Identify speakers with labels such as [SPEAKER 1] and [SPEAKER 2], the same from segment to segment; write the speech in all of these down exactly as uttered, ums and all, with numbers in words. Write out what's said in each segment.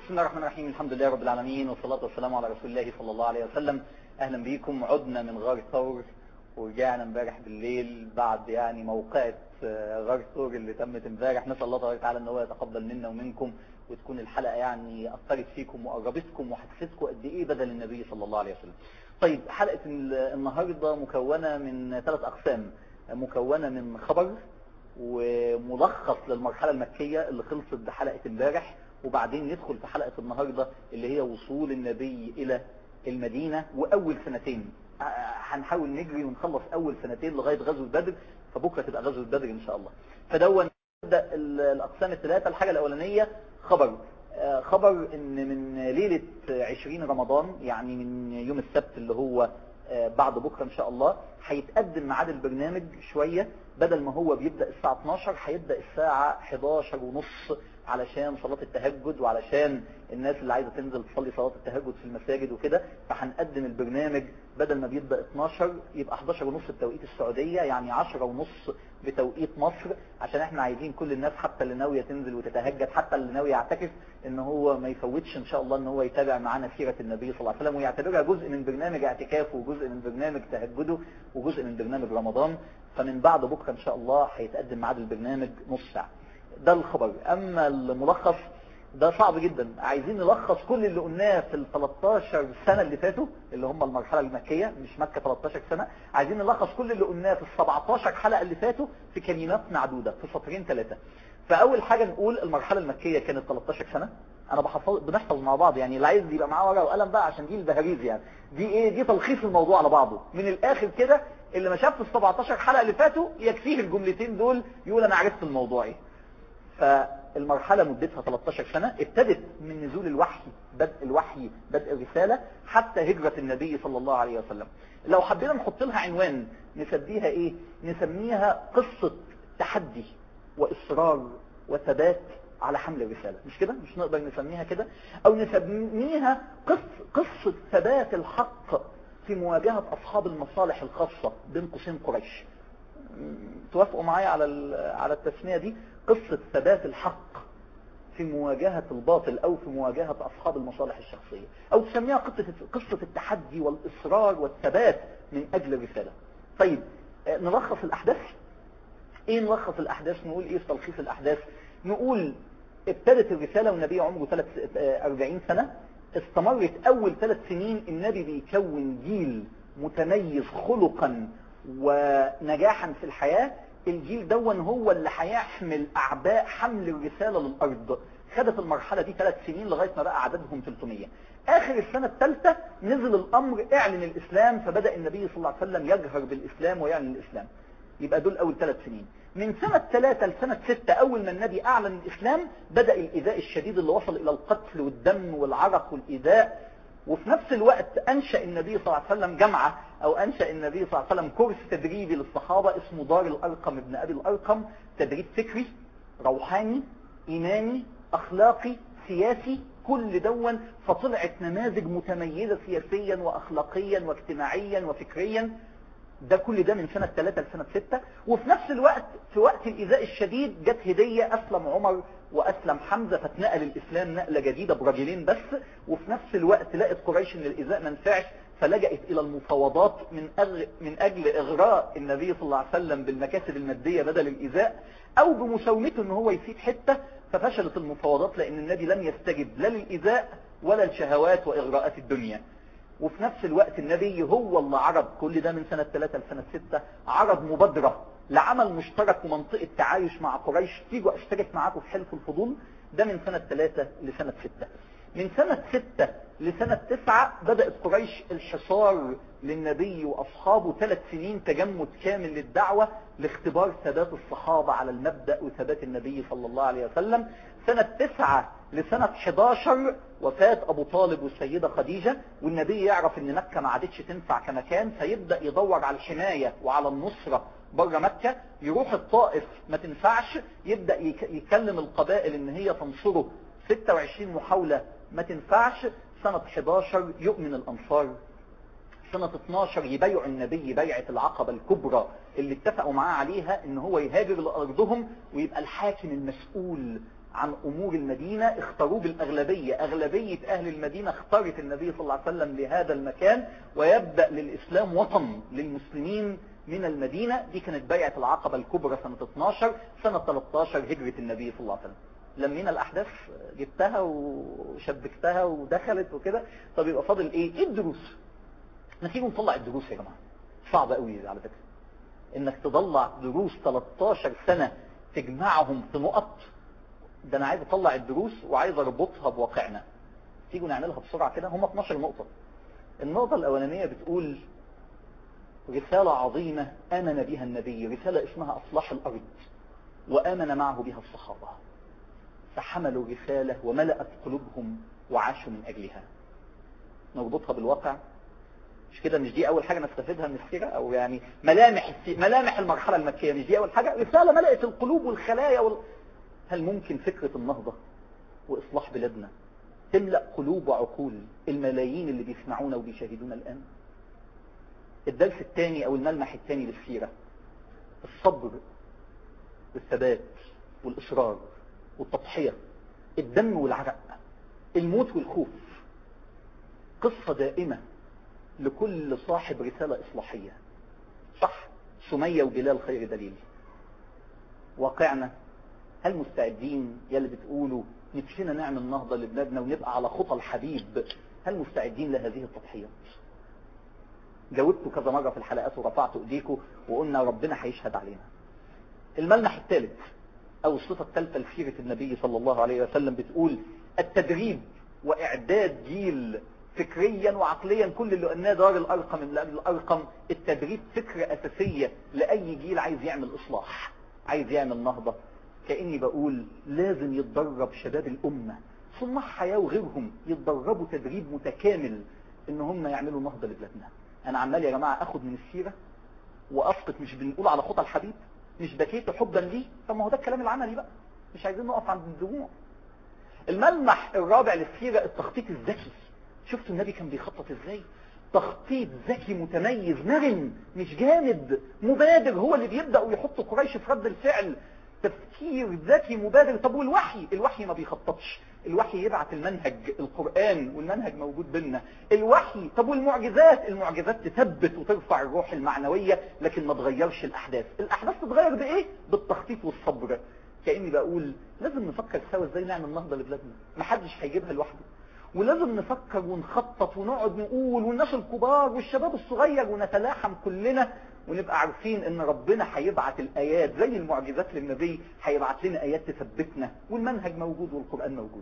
[SPEAKER 1] بسم الله الرحمن الرحيم. الحمد لله رب العالمين، والصلاة والسلام على رسول الله صلى الله عليه وسلم. أهلا بيكم. عدنا من غار ثور ورجعنا امبارح بالليل بعد يعني موقعة غار ثور اللي تمت امبارح. نسأل الله تبارك وتعالى ان هو يتقبل منا ومنكم، وتكون الحلقة يعني أثرت فيكم وقربتكم وحسستكم قد إيه بدل النبي صلى الله عليه وسلم. طيب، حلقة النهاردة مكونة من ثلاث أقسام. مكونة من خبر وملخص للمرحلة المكية اللي خلصت بحلقة امبارح، وبعدين ندخل في حلقة النهاردة اللي هي وصول النبي إلى المدينة وأول سنتين. هنحاول نجري ونخلص أول سنتين لغاية غزوة بدر، فبكرة تبقى غزوة بدر إن شاء الله. فدون نبدأ الأقسام الثلاثة. الحاجة الأولانية خبر خبر إن من ليلة عشرين رمضان، يعني من يوم السبت اللي هو بعد بكرة إن شاء الله، هيتقدم ميعاد البرنامج شوية. بدل ما هو بيبدأ الساعة اتناشر هيبدأ الساعة حداشر ونص، علشان صلاة التهجد وعلشان الناس اللي عايزة تنزل تصلي صلاة التهجد في المساجد وكده. فهنقدم البرنامج بدل ما بيبدأ اتناشر يبقى حداشر ونص بتوقيت السعودية، يعني عشرة ونص بتوقيت مصر، عشان احنا عايزين كل الناس حتى اللي ناوية تنزل وتتهجد، حتى اللي ناوي يعتكف، ان هو ما يفوتش ان شاء الله ان هو يتابع معانا سيرة النبي صلى الله عليه وسلم، ويعتبرها جزء من برنامج اعتكافه وجزء من برنامج تهجده وجزء من برنامج رمضان. فمن بعد بكرة ان شاء الله هيتقدم ميعاد البرنامج نص ساعة. ده الخبر. اما الملخص ده صعب جدا. عايزين نلخص كل اللي قلناه في ال تلتاشر سنة اللي فاتوا، اللي هم المرحلة المكية، مش مكة تلتاشر سنة. عايزين نلخص كل اللي قلناه في ال سبعتاشر حلقة اللي فاتوا في كلمات معدودة في سطرين ثلاثة. فاول حاجة نقول المرحلة المكية كانت تلتاشر سنة. انا بحفظ بنحفظ مع بعض، يعني اللي عايز يبقى معاه ورقه وقلم بقى، عشان دي البهاريز يعني. دي ايه؟ دي تلخيص الموضوع على بعضه من الاخر كده. اللي ما شاف في ال سبعتاشر حلقة اللي فاتوا يكفيه الجملتين دول يقول انا عرفت الموضوع ايه. فالمرحلة مدتها تلتاشر سنة، ابتدت من نزول الوحي، بدء الوحي، بدء الرسالة، حتى هجرة النبي صلى الله عليه وسلم. لو حبينا نحط لها عنوان نسميها ايه؟ نسميها قصة تحدي وإصرار وثبات على حمل الرسالة. مش كده؟ مش نقدر نسميها كده؟ او نسميها قص قصة ثبات الحق في مواجهة اصحاب المصالح الخاصة بين قوسين قريش. توافقوا معايا على على التسمية دي؟ قصة ثبات الحق في مواجهة الباطل، او في مواجهة اصحاب المصالح الشخصية، او تسميها قصة قصة التحدي والاصرار والثبات من اجل الرسالة. طيب، نلخص الاحداث. ايه نلخص الاحداث؟ نقول ايه في تلخيص الاحداث؟ نقول ابتدت الرسالة والنبي عمره أربعين سنة. استمرت اول ثلاث سنين النبي بيكون جيل متميز خلقا ونجاحا في الحياة. الجيل دون هو اللي هيحمل اعباء حمل الرسالة للارض. خدت المرحلة دي ثلاث سنين لغاية ما بقى عددهم ثلاثمية. اخر السنة الثالثة نزل الامر، اعلن الاسلام، فبدأ النبي صلى الله عليه وسلم يجهر بالاسلام ويعلن الاسلام. يبقى دول اول ثلاث سنين. من سنة ثلاثة لسنة ستة، اول ما النبي اعلن الاسلام، بدأ الايذاء الشديد اللي وصل الى القتل والدم والعرق والايذاء. وفي نفس الوقت انشأ النبي صلى الله عليه وسلم جامعة، او انشأ النبي صلى الله عليه وسلم كورس تدريبي للصحابة اسمه دار الارقم ابن ابي الارقم. تدريب فكري، روحاني، ايماني، اخلاقي، سياسي، كل دون. فطلعت نماذج متميزة سياسيا واخلاقيا واجتماعيا وفكريا. ده كل ده من سنة ثلاثة لسنة ستة. وفي نفس الوقت في وقت الإيذاء الشديد جت هدية، أسلم عمر وأسلم حمزة، فتنقل الإسلام نقلة جديدة برجلين بس. وفي نفس الوقت لقت قريش إن الإيذاء ما نفعش، فلجأت إلى المفاوضات من أجل, من أجل إغراء النبي صلى الله عليه وسلم بالمكاسب المادية بدل الإيذاء، أو بمساومته إن هو يسيب حتة. ففشلت المفاوضات لأن النبي لم يستجب لا للإيذاء ولا الشهوات وإغراءات الدنيا. وفي نفس الوقت النبي هو اللي عرض كل ده من سنة ثلاثة لسنة ستة، عرض مبادرة لعمل مشترك ومنطقة تعايش مع قريش. تيجوا اشترك معاكم في حلف الفضول. ده من سنة ثلاثة لسنة ستة. من سنة ستة لسنة تسعة بدأت قريش الحصار للنبي وأصحابه. ثلاث سنين تجمد كامل للدعوة لاختبار ثبات الصحابة على المبدأ وثبات النبي صلى الله عليه وسلم. سنة تسعة لسنة حداشر وفاة أبو طالب والسيدة خديجة، والنبي يعرف ان مكة ما عادتش تنفع كمكان، فيبدأ يدور على الحماية وعلى النصرة بره مكة. يروح الطائف ما تنفعش، يبدأ يكلم القبائل ان هي تنصره. ستة وعشرين محاولة ما تنفعش. سنة حداشر يؤمن الأنصار. سنة اتناشر يبايع النبي بيعة العقبة الكبرى اللي اتفقوا معاه عليها ان هو يهاجر لأرضهم ويبقى الحاكم المسؤول عن أمور المدينة اختاروه بالأغلبية، أغلبية أهل المدينة اختارت النبي صلى الله عليه وسلم لهذا المكان، ويبدأ للإسلام وطن للمسلمين من المدينة. دي كانت بيعة العقبة الكبرى سنة اتناشر، سنة تلتاشر هجرة النبي صلى الله عليه وسلم. لمينا الأحداث، جبتها وشبكتها ودخلت وكده. طب يبقى فاضل إيه؟ إيه الدروس؟ نتيجة نطلع الدروس يا جماعة. صعب قوي على فكرة إنك تطلع دروس تلتاشر سنة تجمعهم في نقط. ده أنا عايز أطلع الدروس وعايز أربطها بواقعنا. تيجوا نعملها بسرعة كده. هم اتناشر نقطة. النقطة الأولانية بتقول رسالة عظيمة آمن بها النبي، رسالة اسمها أصلاح الأرض، وآمن معه بها الصحابة، فحملوا الرسالة وملأت قلوبهم وعاشوا من أجلها. نربطها بالواقع. مش كده؟ مش دي أول حاجة نستفيدها من السيرة؟ أو يعني ملامح ملامح المرحلة المكية. مش دي أول حاجة؟ رسالة ملأت القلوب والخلايا وال... هل ممكن فكرة النهضة وإصلاح بلادنا تملأ قلوب وعقول الملايين اللي بيسمعونا وبيشاهدونا الآن؟ الدرس الثاني أو الملمح الثاني للسيرة الصبر والثبات والإصرار والتضحية، الدم والعرق، الموت والخوف. قصة دائمة لكل صاحب رسالة إصلاحية. صح، سمية وبلال خير دليل. واقعنا، هل مستعدين يا اللي بتقولوا نفسنا نعمل نهضة لبلادنا ونبقى على خطى الحبيب، هل مستعدين لهذه التضحيات؟ جاوبتوا كذا مرة في الحلقات ورفعتوا ايديكم وقلنا ربنا هيشهد علينا. الملمح الثالث او الصفة الثالثة لسيرة النبي صلى الله عليه وسلم بتقول التدريب واعداد جيل فكريا وعقليا. كل اللي قلناه دار الارقم اللي قبل الارقم، التدريب فكرة اساسية لاي جيل عايز يعمل اصلاح، عايز يعمل نهضة. كأني بقول لازم يتدرب شباب الامة، صناع حياة وغيرهم، يتدربوا تدريب متكامل ان هم يعملوا نهضة لبلادنا. انا عمال يا جماعة اخد من السيرة واسقط. مش بنقول على خطى الحبيب؟ مش بكيت حبا ليه؟ طب ما هو ده الكلام العملي بقى، مش عايزين نقف عند الدموع. الملمح الرابع للسيرة التخطيط الذكي. شفتوا النبي كان بيخطط ازاي؟ تخطيط ذكي متميز مرن، مش جامد مبادر هو اللي بيبدأ ويحط قريش في رد الفعل. تفكير ذكي مبادر. طب والوحي؟ الوحي ما بيخططش، الوحي يبعت المنهج القرآن والمنهج موجود بينا. الوحي. طب والمعجزات؟ المعجزات تثبت وترفع الروح المعنوية لكن ما تغيرش الأحداث. الأحداث تتغير بإيه؟ بالتخطيط والصبر. كأني بقول لازم نفكر سوا ازاي نعمل نهضة لبلادنا. محدش هيجيبها لوحده، ولازم نفكر ونخطط ونقعد نقول، والناس الكبار والشباب الصغير، ونتلاحم كلنا ونبقى عارفين ان ربنا هيبعت الايات زي المعجزات للنبي، هيبعت لنا ايات تثبتنا، والمنهج موجود والقرآن موجود.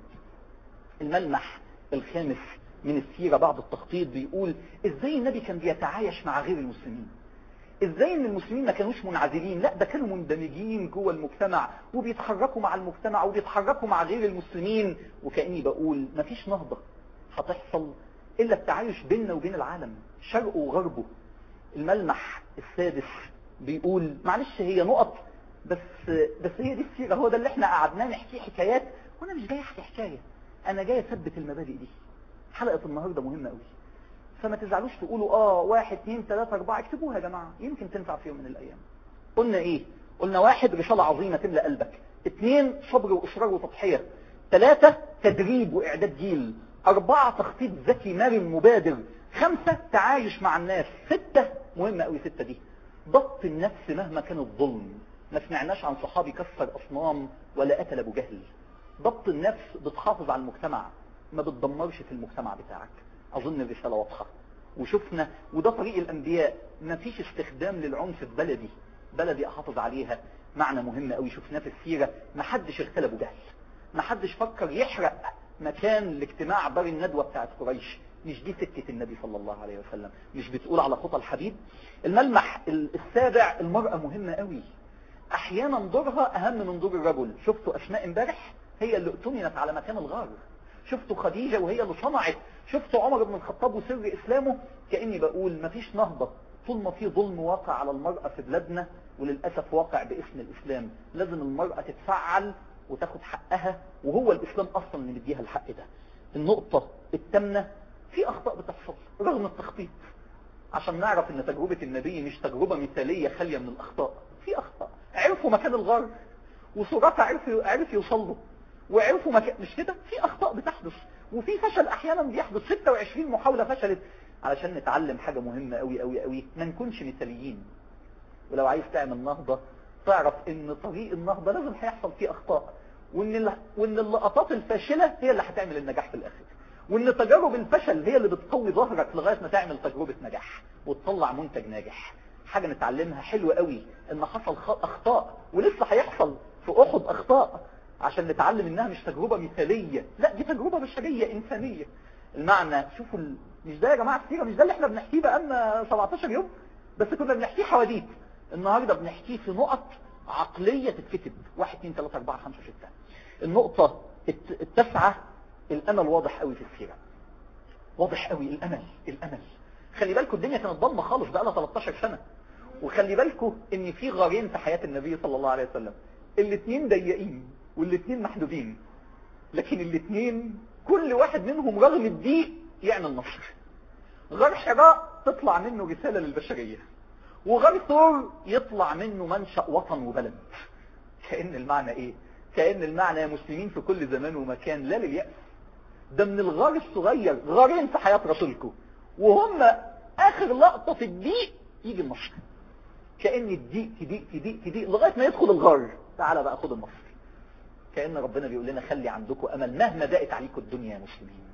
[SPEAKER 1] الملمح الخامس من السيرة بعد التخطيط بيقول ازاي النبي كان بيتعايش مع غير المسلمين. ازاي ان المسلمين ما كانوش منعزلين، لا ده كانوا مندمجين جوه المجتمع وبيتحركوا مع المجتمع وبيتحركوا مع غير المسلمين. وكأني بقول مفيش نهضة هتحصل الا التعايش بيننا وبين العالم شرقه وغربه. الملمح السادس بيقول معلش هي نقط بس بس هي دي السيرة، هو ده اللي احنا قعدناه نحكي حكايات، وانا مش جاي احكي حكاية، انا جاي اثبت المبادئ دي. حلقة النهاردة مهمة قوي، فما تزعلوش تقولوا اه واحد اتنين تلاتة اربعة، اكتبوها يا جماعة يمكن تنفع في يوم من الايام. قلنا ايه؟ قلنا واحد رسالة عظيمة تملأ قلبك، اتنين صبر واصرار وتضحية، تلاتة تدريب واعداد جيل، اربعة تخطيط ذكي مرن مبادر، خمسة تعايش مع الناس، ستة مهمة قوي ستة دي ضبط النفس مهما كان الظلم. ما سمعناش عن صحابي كسر اصنام ولا قتل ابو جهل. ضبط النفس بتحافظ على المجتمع، ما بتدمرش في المجتمع بتاعك. اظن الرسالة واضحة وشفنا، وده طريق الانبياء، ما فيش استخدام للعنف في بلدي بلدي احافظ عليها. معنى مهم قوي شفناه في السيرة، ما حدش اغتال ابو جهل، ما حدش فكر يحرق مكان الاجتماع بار الندوة بتاعت قريش. مش دي سكة النبي صلى الله عليه وسلم، مش بتقول على خطى الحبيب. الملمح السابع المرأة مهمة قوي، احيانا دورها اهم من دور الرجل. شفتوا اسماء امبارح هي اللي اؤتمنت على مكان الغار، شفتوا خديجة وهي اللي صنعت، شفتوا عمر بن الخطاب وسر اسلامه. كأني بقول مفيش نهضة طول ما في ظلم واقع على المرأة في بلادنا، وللأسف واقع باسم الاسلام. لازم المرأة تتفعل وتاخد حقها، وهو الاسلام اصلا اللي مديها الحق ده. النقطة الثامنة، في اخطاء بتحصل رغم التخطيط، عشان نعرف ان تجربة النبي مش تجربة مثالية خالية من الاخطاء. في اخطاء، عرفوا مكان الغار وسراقة عرف عرف يوصل له، وعرفوا مكان، مش كده؟ في اخطاء بتحدث وفي فشل احيانا بيحدث. ستة وعشرين محاولة فشلت. علشان نتعلم حاجة مهمة قوي قوي قوي، ما نكونش مثاليين. ولو عايز تعمل نهضة تعرف ان طريق النهضة لازم هيحصل فيه اخطاء، وان ال... وان اللقطات الفاشلة هي اللي هتعمل النجاح في الاخر، وان تجارب الفشل هي اللي بتقوي ظهرك لغاية ما تعمل تجربة نجاح وتطلع منتج ناجح. حاجة نتعلمها حلوة قوي، ان حصل اخطاء ولسه هيحصل في احد اخطاء، عشان نتعلم انها مش تجربة مثالية، لا دي تجربة بشرية انسانية. المعنى شوفوا ال... مش ده يا جماعة السيرة، مش ده اللي احنا بنحكيه بقالنا سبعتاشر يوم، بس كنا بنحكيه حواديت. النهاردة بنحكيه في نقط عقلية تتكتب، واحد اتنين تلاتة اربعة خمسة ستة. النقطة التاسعة، الامل واضح قوي في السيرة، واضح قوي الامل. الامل خلي بالكم الدنيا كانت ضلمة خالص بقى لها تلتاشر سنة، وخلي بالكم ان في غارين في حياة النبي صلى الله عليه وسلم، الاثنين ضيقين والاثنين محدودين، لكن الاثنين كل واحد منهم رغم الضيق يعمل نصر. غار حراء تطلع منه رسالة للبشرية، وغار ثور يطلع منه منشأ وطن وبلد. كأن المعنى ايه؟ كأن المعنى يا مسلمين في كل زمان ومكان، لا لليأس، ده من الغار الصغير غارين في حياة رسولكم، وهم اخر لقطة في الضيق يجي النصر. كأن الضيق تضيق تضيق تضيق لغاية ما يدخل الغار، تعالى بقى خد النصر. كأن ربنا بيقول لنا خلي عندكم امل مهما ضاقت عليكم الدنيا يا مسلمين.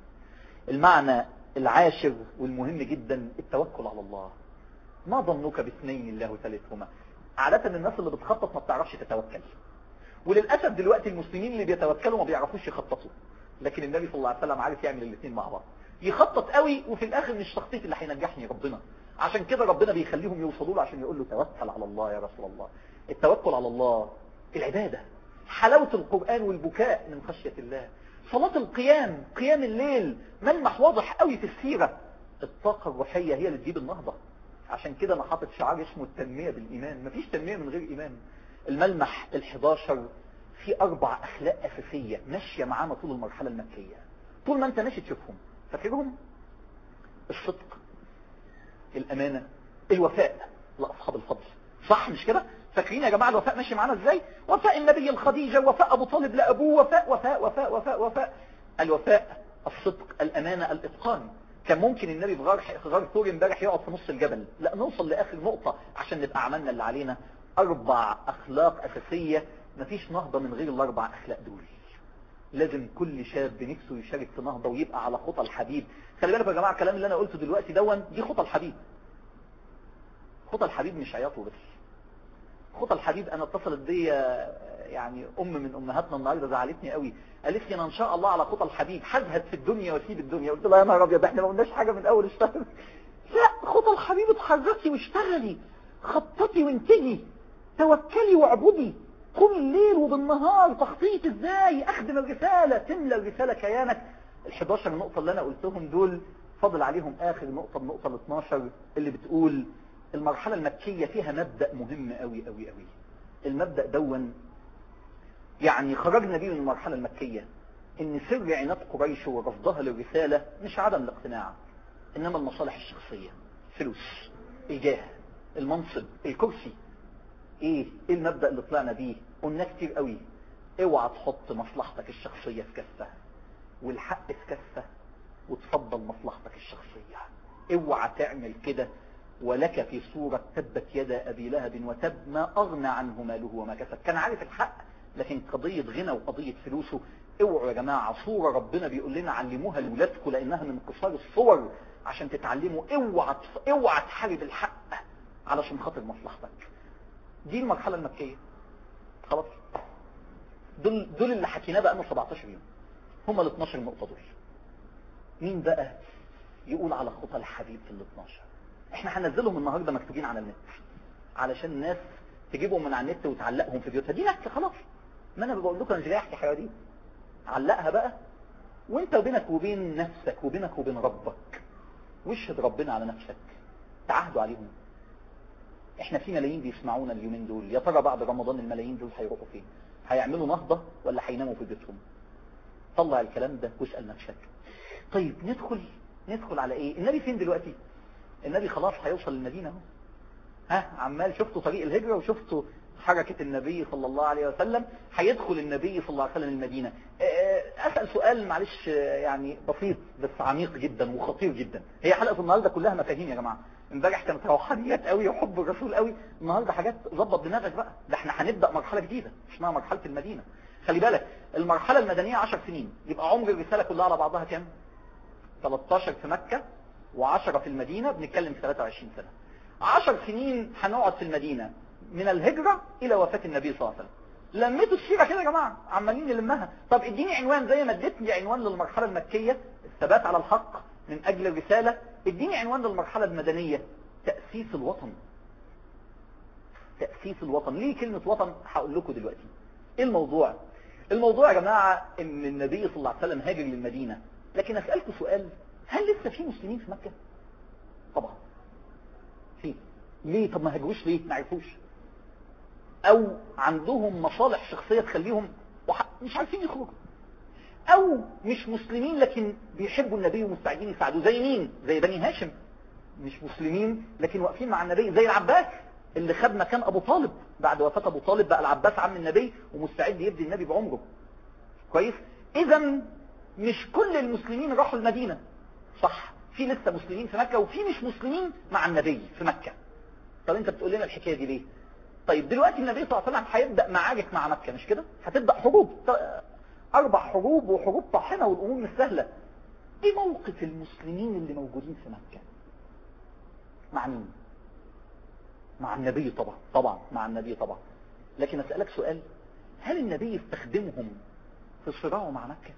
[SPEAKER 1] المعنى العاشر والمهم جدا، التوكل على الله. ما ظنك باثنين الله ثالثهما. عادة الناس اللي بتخطط ما بتعرفش تتوكل، وللأسف دلوقتي المسلمين اللي بيتوكلوا ما بيعرفوش يخططوا، لكن النبي صلى الله عليه وسلم عارف يعمل الاثنين مع بعض. يخطط قوي وفي الاخر مش تخطيط اللي هينجحني ربنا، عشان كده ربنا بيخليهم يوصلوا له عشان يقول له توكل على الله يا رسول الله. التوكل على الله العبادة، حلاوة القرآن والبكاء من خشية الله، صلاة القيام، قيام الليل، ملمح واضح قوي في السيرة. الطاقة الروحية هي اللي تجيب النهضة، عشان كده انا حاطط شعار اسمه التنمية بالإيمان. مفيش تنمية من غير إيمان. الملمح الحداشر في أربع أخلاق أساسية ماشية معانا طول المرحلة المكية، طول ما أنت ماشي تشوفهم. فاكرهم؟ الصدق، الأمانة، الوفاء لأصحاب الفضل، صح مش كده؟ فاكرين يا جماعة الوفاء ماشي معانا ازاي؟ وفاء النبي الخديجة، وفاء أبو طالب لأبوه، وفاء وفاء وفاء وفاء وفاء. الوفاء، الصدق، الأمانة، الإتقان. كان ممكن النبي في غار غار ثور امبارح يقعد في نص الجبل، لا نوصل لآخر نقطة عشان نبقى عملنا اللي علينا. أربع أخلاق أساسية، مفيش نهضة من غير الأربع أخلاق دول. لازم كل شاب نفسه يشارك في نهضة ويبقى على خطى الحبيب. خلي بالكم يا جماعة الكلام اللي أنا قلته دلوقتي دون دي خطى الحبيب. خطى الحبيب مش عياطه بس. خطى الحبيب، أنا اتصلت بي يعني أم من أمهاتنا النهاردة زعلتني قوي، قالت لي أنا إن شاء الله على خطى الحبيب هزهد في الدنيا واسيب الدنيا. قلت لها يا نهار أبيض، احنا ما قلناش حاجة من أول اشتغل. لا، خطى الحبيب اتحركي واشتغلي، خططي وانتجي، توكلي واعبدي، قومي الليل وبالنهار. تخطيط ازاي؟ اخدم الرسالة، تملى الرسالة كيانك. الحداشر نقطة اللي انا قلتهم دول فضل عليهم اخر نقطة، النقطة الاثناشر اللي بتقول المرحلة المكية فيها مبدأ مهم قوي قوي قوي. المبدأ دون يعني خرجنا بيه من المرحلة المكية، ان سر عناد قريش ورفضها للرسالة مش عدم الاقتناع، انما المصالح الشخصية، فلوس، الجاه، المنصب، الكرسي. ايه ايه المبدأ اللي طلعنا بيه؟ قلنا كتير قوي، اوعى تحط مصلحتك الشخصية في كفة والحق في كفة وتفضل مصلحتك الشخصية. اوعى تعمل كده. ولك في صورة تبت يدا ابي لهب وتب ما اغنى عنه ماله وما كسب. كان عارف الحق لكن قضية غنى وقضية فلوسه. اوعوا يا جماعة، صورة ربنا بيقول لنا علموها لولادكم لانها من قصار الصور عشان تتعلموا. اوعى اوعى تحارب الحق علشان خاطر مصلحتك. دي المرحلة المكية. خلاص، دول دول اللي حكيناه بقى لنا سبعتاشر يوم، هم ال اثناشر نقطة دول. مين بقى يقول على خطى الحبيب في ال اثناشر؟ احنا هننزلهم النهاردة مكتوبين على النت علشان الناس تجيبهم من على النت وتعلقهم في بيوتها. دي نحكي خلاص، ما انا بقول لكم انا مش جاي احكي حواديت. علقها بقى وانت بينك وبين نفسك وبينك وبين ربك، واشهد ربنا على نفسك، تعهدوا عليهم. احنا في ملايين بيسمعونا اليومين دول، يا ترى بعد رمضان الملايين دول هيروحوا فين؟ هيعملوا نهضة ولا هيناموا في بيتهم؟ طلع الكلام ده واسأل نفسك. طيب ندخل ندخل على ايه؟ النبي فين دلوقتي؟ النبي خلاص هيوصل للمدينة اهو. ها عمال شفتوا طريق الهجرة وشفتوا حركة النبي صلى الله عليه وسلم، هيدخل النبي صلى الله عليه وسلم المدينة. أسأل سؤال معلش يعني بسيط بس عميق جدا وخطير جدا. هي حلقة النهاردة كلها مفاهيم يا جماعة. امبارح كانت روحانيات قوي وحب الرسول قوي، النهاردة حاجات ظبط دماغك بقى. ده احنا هنبدأ مرحلة جديدة اسمها مرحلة المدينة. خلي بالك المرحلة المدنية عشر سنين، يبقى عمر الرسالة كلها على بعضها كام؟ ثلاثة عشر في مكة وعشرة في المدينة، بنتكلم في ثلاثة وعشرين سنة. عشر سنين هنقعد في المدينة من الهجرة إلى وفاة النبي صلى الله عليه وسلم. لميتوا السيرة كده يا جماعة، عمالين نلمها. طب اديني عنوان زي ما اديتني عنوان للمرحلة المكية الثبات على الحق من أجل الرسالة، اديني عنوان للمرحلة المدنية تأسيس الوطن. تأسيس الوطن. ليه كلمة وطن؟ هقول لكم دلوقتي. ايه الموضوع؟ الموضوع يا جماعة ان النبي صلى الله عليه وسلم هاجر للمدينة، لكن اسألكم سؤال، هل لسه في مسلمين في مكة؟ طبعا في. ليه؟ طب ما هاجروش ليه؟ ما عرفوش، او عندهم مصالح شخصية تخليهم مش عارفين يخرجوا، او مش مسلمين لكن بيحبوا النبي ومستعدين يساعدوه. زي مين؟ زي بني هاشم، مش مسلمين لكن واقفين مع النبي. زي العباس اللي خد مكان ابو طالب، بعد وفاة ابو طالب بقى العباس عم النبي ومستعد يبدي النبي بعمره. كويس؟ اذا مش كل المسلمين راحوا المدينة، صح، في لسه مسلمين في مكة وفي مش مسلمين مع النبي في مكة. طب انت بتقول لنا الحكاية دي ليه؟ طيب دلوقتي النبي صلى الله عليه وسلم هيبدأ معارك مع مكة، مش كده؟ هتبدأ حروب، اربع حروب وحروب طاحنة والامور مش سهلة. ايه موقف المسلمين اللي موجودين في مكة؟ مع مين؟ مع النبي طبعا. طبعا مع النبي طبعا. لكن اسألك سؤال، هل النبي استخدمهم في صراعه مع مكة؟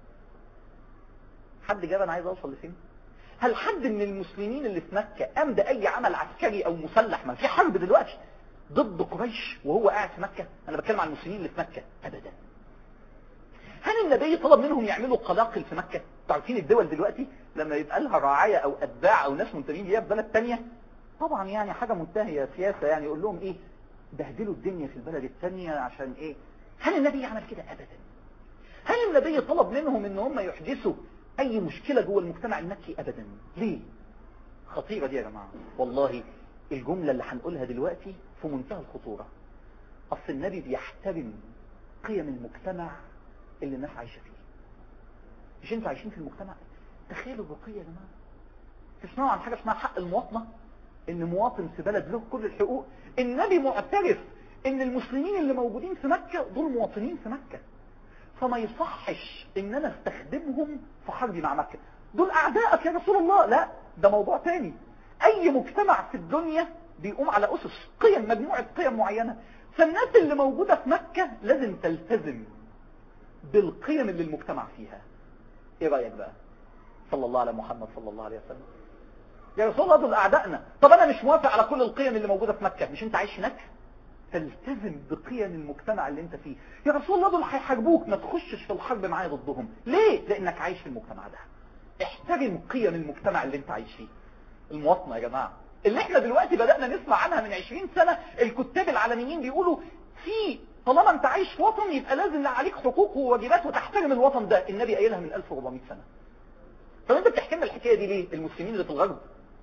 [SPEAKER 1] حد جاب انا عايز اوصل لفين؟ هل حد من المسلمين اللي في مكة قام بأي عمل عسكري او مسلح؟ ما في حرب دلوقتي ضد قريش وهو قاعد في مكة. انا بتكلم عن المسلمين اللي في مكة. ابدا. هل النبي طلب منهم يعملوا قلاقل في مكة؟ تعرفين الدول دلوقتي لما يبقى لها راعية او اتباع او ناس منتمين ليها في بلد تانية، طبعا يعني حاجة منتهية سياسة، يعني يقول لهم ايه؟ بهدلوا الدنيا في البلد التانية عشان ايه؟ هل النبي عمل كده؟ ابدا. هل النبي طلب منهم ان هم يحدثوا اي مشكلة جوه المجتمع المكي؟ ابدا. ليه؟ خطيرة دي يا جماعة والله. الجملة اللي هنقولها دلوقتي في منتهى الخطورة. اصل النبي بيحترم قيم المجتمع اللي الناس عايشة فيه. مش انتوا عايشين في المجتمع؟ تخيلوا الرقي يا جماعة. تسمعوا عن حاجة اسمها حق المواطنة، ان مواطن في بلد له كل الحقوق. النبي معترف ان المسلمين اللي موجودين في مكة دول مواطنين في مكة، فما يصحش ان انا استخدمهم في حربي مع مكة. دول اعدائك يا رسول الله. لا، ده موضوع تاني. اي مجتمع في الدنيا بيقوم على اسس قيم، مجموعة قيم معينة، فالناس اللي موجودة في مكة لازم تلتزم بالقيم اللي المجتمع فيها. ايه رأيك بقى؟ صلى الله على محمد صلى الله عليه وسلم. يا رسول الله دول اعدائنا. طب انا مش موافق على كل القيم اللي موجودة في مكة. مش انت عايش هناك؟ تلتزم بقيم المجتمع اللي انت فيه. يا رسول الله دول هيحاربوك، ما تخشش في الحرب معايا ضدهم. ليه؟ لانك عايش في المجتمع ده. احترم قيم المجتمع اللي انت عايش فيه. المواطنة يا جماعة اللي احنا دلوقتي بدأنا نسمع عنها من عشرين سنة، الكتاب العالميين بيقولوا في طالما انت عايش في وطن يبقى لازم عليك حقوق وواجبات وتحترم الوطن ده. النبي قايلها من ألف وأربعمائة سنة. طب انت بتحكي لنا الحكاية دي ليه؟ المسلمين اللي في الغرب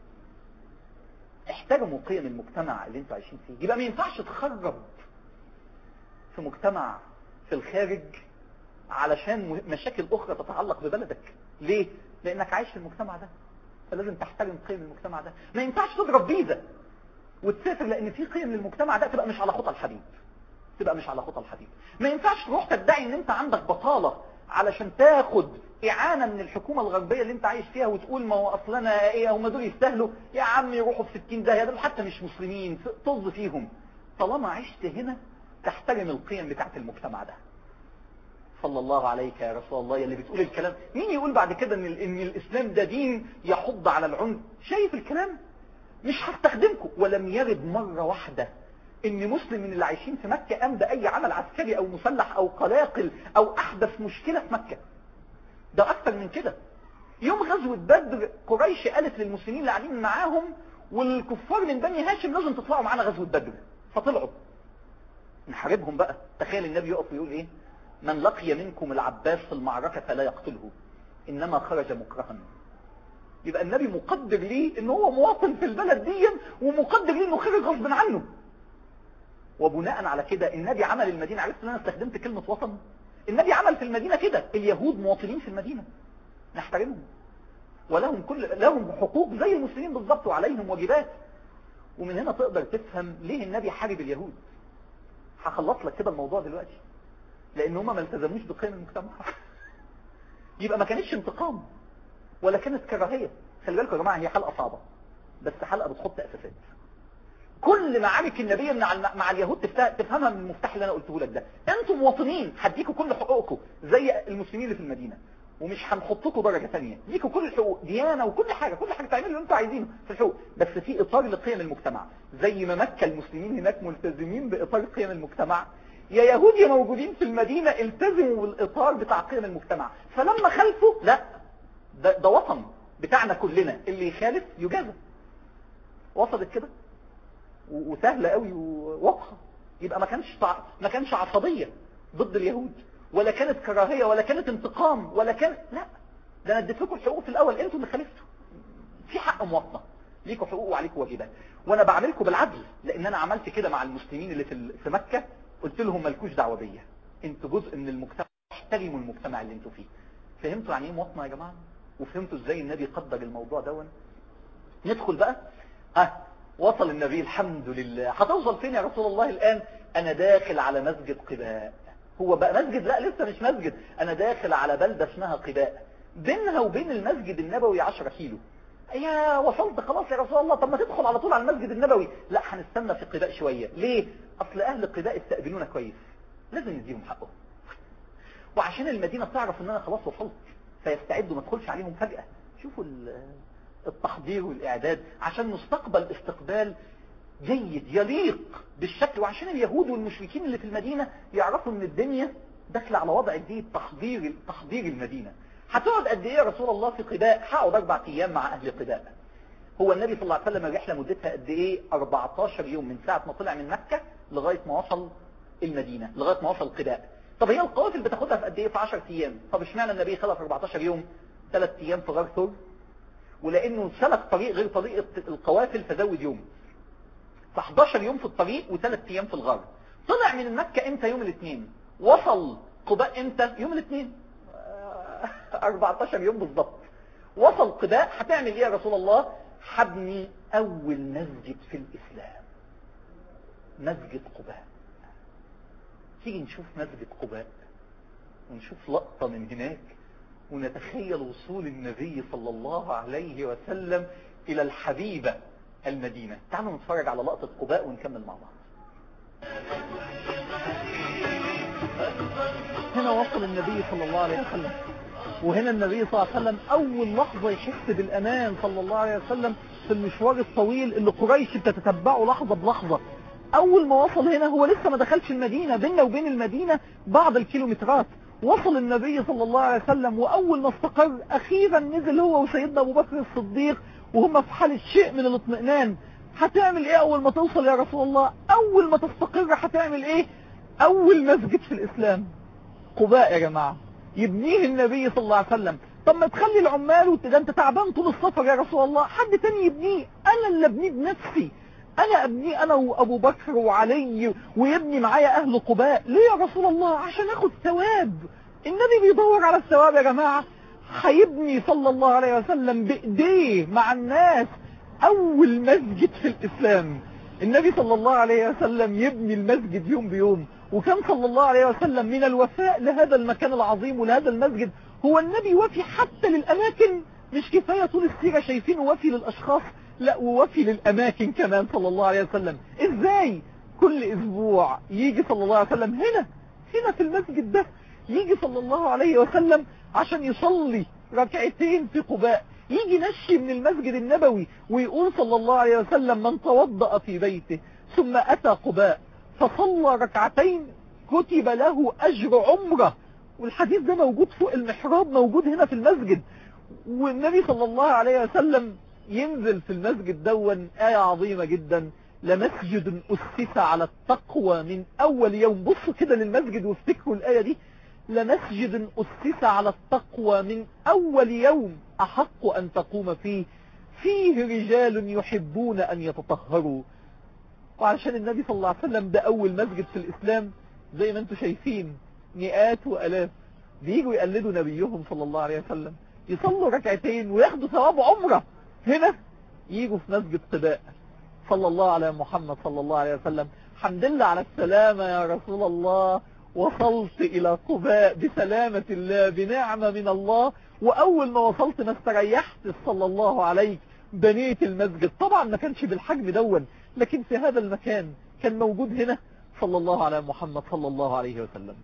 [SPEAKER 1] احترموا قيم المجتمع اللي انتوا عايشين فيه. يبقى ما ينفعش تخرب في مجتمع في الخارج علشان مشاكل اخرى تتعلق ببلدك. ليه؟ لانك عايش في المجتمع ده، فلازم تحترم قيم المجتمع ده. ما ينفعش تضرب فيزا وتسافر لان في قيم للمجتمع ده، تبقى مش على خطى الحديد. تبقى مش على خطى الحديد. ما ينفعش تروح تدعي ان انت عندك بطالة علشان تاخد اعانة من الحكومة الغربية اللي انت عايش فيها وتقول ما هو اصلنا ايه، هم دول يستاهلوا يا عم يروحوا في ستين داهية، دول حتى مش مسلمين، طز فيهم. طالما عشت هنا تحترم القيم بتاعت المجتمع ده. صلى الله عليك يا رسول الله. يلي بتقول الكلام، مين يقول بعد كده ان, إن الاسلام ده دين يحض على العنف؟ شايف الكلام؟ مش هستخدمكم. ولم يرد مرة واحدة ان مسلم من اللي عايشين في مكة قام بأي عمل عسكري او مسلح او قلاقل او احدث مشكلة في مكة. ده اكتر من كده. يوم غزوة بدر قريش قالت للمسلمين اللي قاعدين معاهم والكفار من بني هاشم لازم تطلعوا معانا غزوة بدر، فطلعوا نحاربهم بقى. تخيل النبي يقف ويقول ايه؟ من لقي منكم العباس في المعركة فلا يقتله، انما خرج مكرها. يبقى النبي مقدر ليه ان هو مواطن في البلد دي، ومقدر ليه انه خرج غصب عنه. وبناء على كده النبي عمل المدينة، عرفت ان انا استخدمت كلمة وطن؟ النبي عمل في المدينة كده، اليهود مواطنين في المدينة نحترمهم ولهم كل لهم حقوق زي المسلمين بالظبط وعليهم واجبات. ومن هنا تقدر تفهم ليه النبي حارب اليهود. هخلص لك كده الموضوع دلوقتي، لان هم ما التزموش بقيم المجتمع. يبقى ما كانتش انتقام ولا كانت كراهية. خلي بالكم يا جماعة، هي حلقة صعبة بس حلقة بتحط اساسات. كل معارك النبي مع مع اليهود تفهمها من المفتاح اللي انا قلته لك ده. انتم مواطنين، هديكوا كل حقوقكم زي المسلمين اللي في المدينة، ومش هنحطكم درجة ثانية، ليكوا كل الحقوق، ديانة وكل حاجة، كل حاجة تعملوا اللي انتوا عايزينه في الحقوق، بس في اطار لقيم المجتمع. زي ما مكة المسلمين هناك ملتزمين باطار قيم المجتمع، يا يهود يا موجودين في المدينة التزموا بالاطار بتاع قيم المجتمع. فلما خالفوا، لا ده, ده وطن بتاعنا كلنا، اللي يخالف يجازى. وصلت كده وسهلة قوي وواضحة. يبقى ما كانش ما كانش عصبية ضد اليهود، ولا كانت كراهية، ولا كانت انتقام، ولا كان لا، ده انا اديت لكم الحقوق في الاول، انتوا اللي خالفتوا. في حق مواطنة، ليكوا حقوق وعليكوا واجبات، وانا بعملكم بالعدل، لان انا عملت كده مع المسلمين اللي في في مكة. قلت لهم مالكوش دعوة بيا، انتوا جزء من المجتمع، احترموا المجتمع اللي انتوا فيه. فهمتوا يعني ايه مواطنة يا جماعة؟ وفهمتوا ازاي النبي قدر الموضوع دون؟ ندخل بقى. ها، وصل النبي الحمد لله. هتوصل فين يا رسول الله الآن؟ أنا داخل على مسجد قباء. هو بقى مسجد؟ لا لسه مش مسجد، أنا داخل على بلدة اسمها قباء، بينها وبين المسجد النبوي عشرة كيلو. يا وصلت خلاص يا رسول الله، طب ما تدخل على طول على المسجد النبوي. لا، هنستنى في قباء شوية. ليه؟ أصل أهل قباء استقبلونا كويس، لازم نديهم حقهم، وعشان المدينة تعرف ان انا خلاص وصلت، فيستعدوا ما ادخلش عليهم فجأة. شوفوا التحضير والإعداد عشان نستقبل استقبال جيد يليق بالشكل، وعشان اليهود والمشركين اللي في المدينة يعرفوا ان الدنيا داخله على وضع جديد. تحضير تحضير المدينة. هتقعد قد ايه يا رسول الله في قباء؟ هقعد اربع ايام مع اهل قباء. هو النبي صلى الله عليه وسلم الرحلة مدتها قد ايه؟ أربعتاشر يوم، من ساعة ما طلع من مكة لغاية ما وصل المدينة، لغاية ما وصل قباء. طب هي القوافل بتاخدها في قد ايه؟ في عشرة ايام. طب اشمعنى النبي خلق في أربعتاشر يوم؟ ثلاث ايام في غار ثور، ولانه سلك طريق غير طريق القوافل فزود يوم، ف حداشر يوم في الطريق وثلاث ايام في الغار. طلع من مكة امتى؟ يوم الاثنين. وصل قباء امتى؟ يوم الاثنين. أربعتاشر يوم بالضبط. وصل قباء. هتعمل ايه يا رسول الله؟ حبني اول مسجد في الاسلام، مسجد قباء. تيجي نشوف مسجد قباء ونشوف لقطة من هناك، ونتخيل وصول النبي صلى الله عليه وسلم الى الحبيبة المدينة. تعالوا نتفرج على لقطة قباء ونكمل مع بعض. هنا وصل النبي صلى الله عليه وسلم، وهنا النبي صلى الله عليه وسلم أول لحظة يحس بالأمان صلى الله عليه وسلم في المشوار الطويل اللي قريش بتتتبعه لحظة بلحظة. أول ما وصل هنا هو لسه ما دخلش المدينة، بيننا وبين المدينة بعض الكيلومترات. وصل النبي صلى الله عليه وسلم، وأول ما استقر أخيرا نزل هو وسيدنا أبو بكر الصديق وهم في حالة شيء من الاطمئنان. هتعمل إيه أول ما توصل يا رسول الله؟ أول ما تستقر هتعمل إيه؟ أول مسجد في الإسلام قباء يا جماعة، يبنيه النبي صلى الله عليه وسلم. طب ما تخلي العمال، ده انت تعبان طول السفر يا رسول الله، حد تاني يبنيه، انا اللي ابنيه بنفسي، انا ابنيه انا وابو بكر وعلي، ويبني معايا اهل قباء. ليه يا رسول الله؟ عشان اخد ثواب. النبي بيدور على الثواب يا جماعة. هيبني صلى الله عليه وسلم بايديه مع الناس اول مسجد في الاسلام. النبي صلى الله عليه وسلم يبني المسجد يوم بيوم، وكان صلى الله عليه وسلم من الوفاء لهذا المكان العظيم ولهذا المسجد. هو النبي وفي حتى للأماكن، مش كفاية طول السيرة شايفينه وفي للأشخاص، لا ووفي للأماكن كمان صلى الله عليه وسلم. ازاي؟ كل اسبوع يجي صلى الله عليه وسلم هنا هنا في المسجد ده، يجي صلى الله عليه وسلم عشان يصلي ركعتين في قباء، يجي نشي من المسجد النبوي ويقول صلى الله عليه وسلم: من توضأ في بيته ثم أتى قباء فصلى ركعتين كتب له أجر عمره. والحديث ده موجود فوق المحراب، موجود هنا في المسجد. والنبي صلى الله عليه وسلم ينزل في المسجد دون آية عظيمة جدا: لمسجد أسس على التقوى من أول يوم. بصوا كده للمسجد وافتكروا الآية دي: لمسجد أسس على التقوى من أول يوم أحق أن تقوم فيه، فيه رجال يحبون أن يتطهروا.
[SPEAKER 2] وعشان النبي صلى الله عليه وسلم ده اول مسجد في الاسلام. زي ما انتم شايفين مئات والاف بييجوا يقلدوا نبيهم صلى الله عليه وسلم، يصلوا ركعتين وياخدوا ثواب عمره هنا، ييجوا في مسجد قباء. صلى الله على محمد صلى الله عليه وسلم. حمد لله على السلامة يا رسول الله، وصلت إلى قباء بسلامة الله بنعمة من الله، وأول ما وصلت ما استريحت صلى الله عليه بنيت المسجد. طبعا ما كانش بالحجم دون، لكن في هذا المكان كان موجود هنا صلى الله على محمد صلى الله عليه وسلم.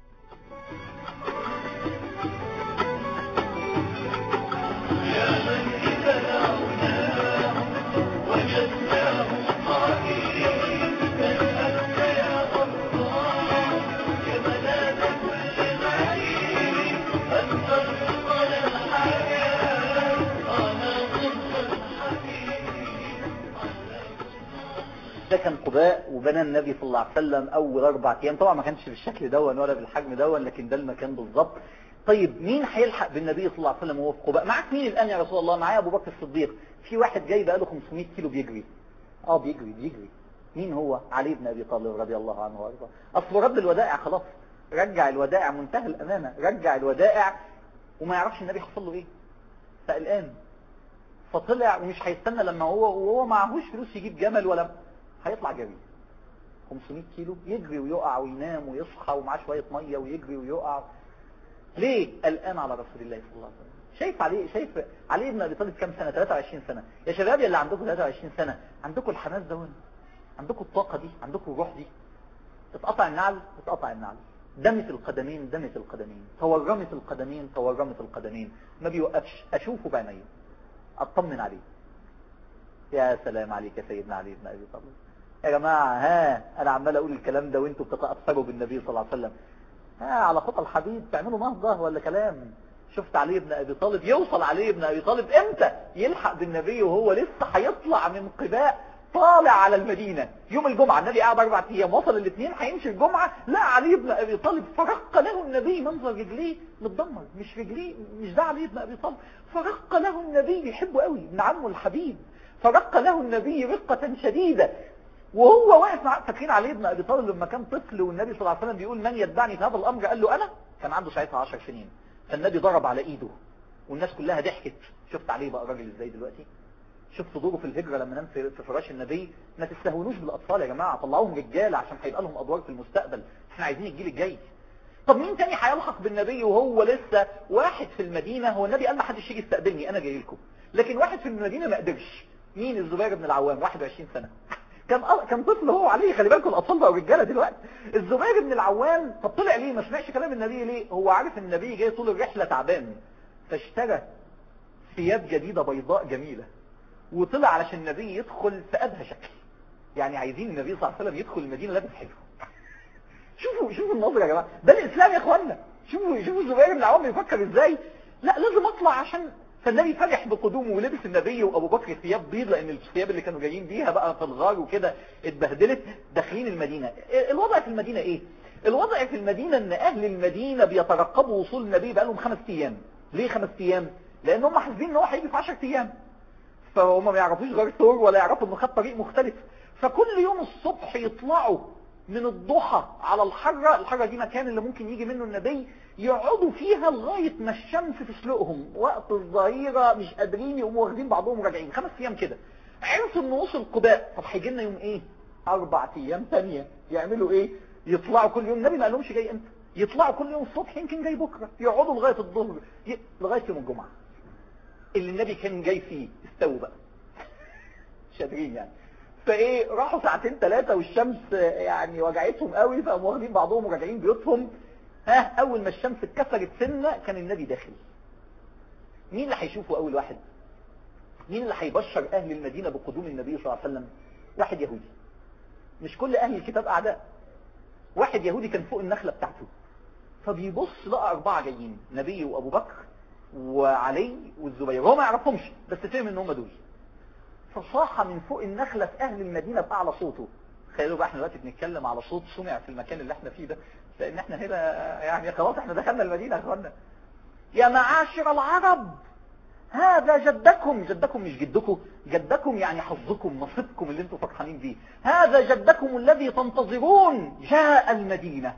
[SPEAKER 1] ده كان قباء، وبنى النبي صلى الله عليه وسلم اول اربع ايام. طبعا ما كانش بالشكل دون ولا بالحجم دون، لكن ده المكان بالظبط. طيب مين هيلحق بالنبي صلى الله عليه وسلم وهو في قباء؟ معاك مين الان يا رسول الله؟ معايا ابو بكر الصديق. في واحد جاي بقاله خمسمائة كيلو بيجري. اه بيجري بيجري مين هو؟ علي بن ابي طالب رضي الله عنه وارضاه. اصله رد الودائع خلاص، رجع الودائع، منتهى الامانه، رجع الودائع وما يعرفش النبي حصل له ايه. فالان فطلع ومش هيستنى لما هو وهو معهوش فلوس يجيب جمل ولا هيطلع جري خمسمائة كيلو، يجري ويقع وينام ويصحى ومعاه شويه ميه ويجري ويقع. ليه؟ الان على رسول الله صلى الله عليه وسلم. شايف علي شايف علي بن ابي طالب كام سنه؟ ثلاثة وعشرين سنه. يا شباب اللي عندكم ثلاثة وعشرين سنه، عندكم الحماس ده، عندكم الطاقه دي، عندكم الروح دي. اتقطع النعل اتقطع النعل، دمت القدمين دمت القدمين، تورمت القدمين تورمت القدمين، ما بيوقفش. اشوفه بعيني، اطمن عليه. يا سلام عليك يا سيدنا علي بن ابي طالب. يا جماعه ها انا عمال اقول الكلام ده وانتم بتتاثروا بالنبي صلى الله عليه وسلم. ها على خطى الحبيب تعملوا نهضه ولا كلام؟ شفت علي بن ابي طالب؟ يوصل علي بن ابي طالب امتى؟ يلحق بالنبي وهو لسه هيطلع من قباء طالع على المدينة يوم الجمعة. النبي قاعد اربع ايام، وصل الاثنين هيمشي الجمعة، لا علي بن ابي طالب فرق له النبي منظر رجليه متدمر، مش رجليه، مش ده علي بن ابي طالب، فرق له النبي، بيحبه قوي ابن عمه الحبيب، فرق له النبي رقة شديدة وهو واقف مع. فاكرين علي بن ابي طالب لما كان طفل والنبي صلى الله عليه وسلم بيقول من يتبعني في هذا الامر؟ قال له انا. كان عنده ساعتها عشر سنين، فالنبي ضرب على ايده والناس كلها ضحكت. شفت عليه بقى راجل ازاي دلوقتي؟ شفت دوره في الهجرة لما نام في فراش النبي. ما تستهونوش بالاطفال يا جماعة، طلعوهم رجاله عشان هيبقى لهم ادوار في المستقبل. احنا عايزين الجيل الجاي. طب مين تاني هيلحق بالنبي وهو لسه واحد في المدينة؟ هو النبي قال ما حدش يجي يستقبلني انا جاي لكم، لكن واحد في المدينة ما قدرش. مين؟ الزبير بن العوام، واحد وعشرين سنة. كان كان طفل هو عليه. خلي بالكم الاطفال بقوا رجاله دلوقتي. الزبير بن العوام طب طلع ليه؟ ما سمعش كلام النبي ليه؟ هو عارف ان النبي جاي طول الرحله تعبان، فاشترى ثياب جديده بيضاء جميله وطلع علشان النبي يدخل في ابهى شكل. يعني عايزين النبي صلى الله عليه وسلم يدخل المدينه لابس حلو. شوفوا شوفوا النظره يا جماعه، ده الاسلام يا اخوانا. شوفوا شوفوا الزبير بن العوام بيفكر ازاي. لا لازم اطلع عشان. فالنبي فرح بقدومه ولبس النبي وابو بكر ثياب بيض، لان الثياب اللي كانوا جايين بيها بقى في الغار وكده اتبهدلت. داخلين المدينه. الوضع في المدينه ايه؟ الوضع في المدينه ان اهل المدينه بيترقبوا وصول النبي بقى لهم خمس ايام. ليه خمس ايام؟ لان هم حاسبين ان هو هيجي في عشر ايام، فهم ما يعرفوش غير ثور ولا يعرفوا انه خد طريق مختلف. فكل يوم الصبح يطلعوا من الضحى على الحرة. الحرة دي مكان اللي ممكن يجي منه النبي، يقعدوا فيها لغاية ما الشمس تسلقهم. وقت الظهيرة مش قادرين يقوموا واخدين بعضهم راجعين. خمس ايام كده. عرفوا ان وصل قباء. طب هيجي لنا يوم ايه؟ اربع ايام ثانيه. يعملوا ايه؟ يطلعوا كل يوم. النبي ما قالهمش جاي امتى، يطلعوا كل يوم الصبح، يمكن جاي بكره، يقعدوا لغايه الظهر، ي... لغايه يوم الجمعه اللي النبي كان جاي فيه. استووا بقى مش قادرين يعني. فايه راحوا ساعتين ثلاثة والشمس يعني وجعتهم قوي، فقاموا واخدين بعضهم وراجعين بيوتهم. ها اول ما الشمس اتكسرت سنة كان النبي داخل. مين اللي هيشوفه اول واحد؟ مين اللي هيبشر اهل المدينة بقدوم النبي صلى الله عليه وسلم؟ واحد يهودي. مش كل اهل الكتاب اعداء. واحد يهودي كان فوق النخلة بتاعته، فبيبص لقى اربعة جايين، نبي وابو بكر وعلي والزبير. هو ما يعرفهمش بس فهم ان هم دول. فصاح من فوق النخلة في اهل المدينة بأعلى صوته. تخيلوا بقى احنا دلوقتي بنتكلم على صوت سمع في المكان اللي احنا فيه ده، لان احنا هنا يعني خلاص احنا دخلنا المدينة يا اخوانا. يا معاشر العرب هذا جدكم. جدكم مش جدكم، جدكم يعني حظكم، نصيبكم اللي انتم فرحانين بيه. هذا جدكم الذي تنتظرون جاء المدينة.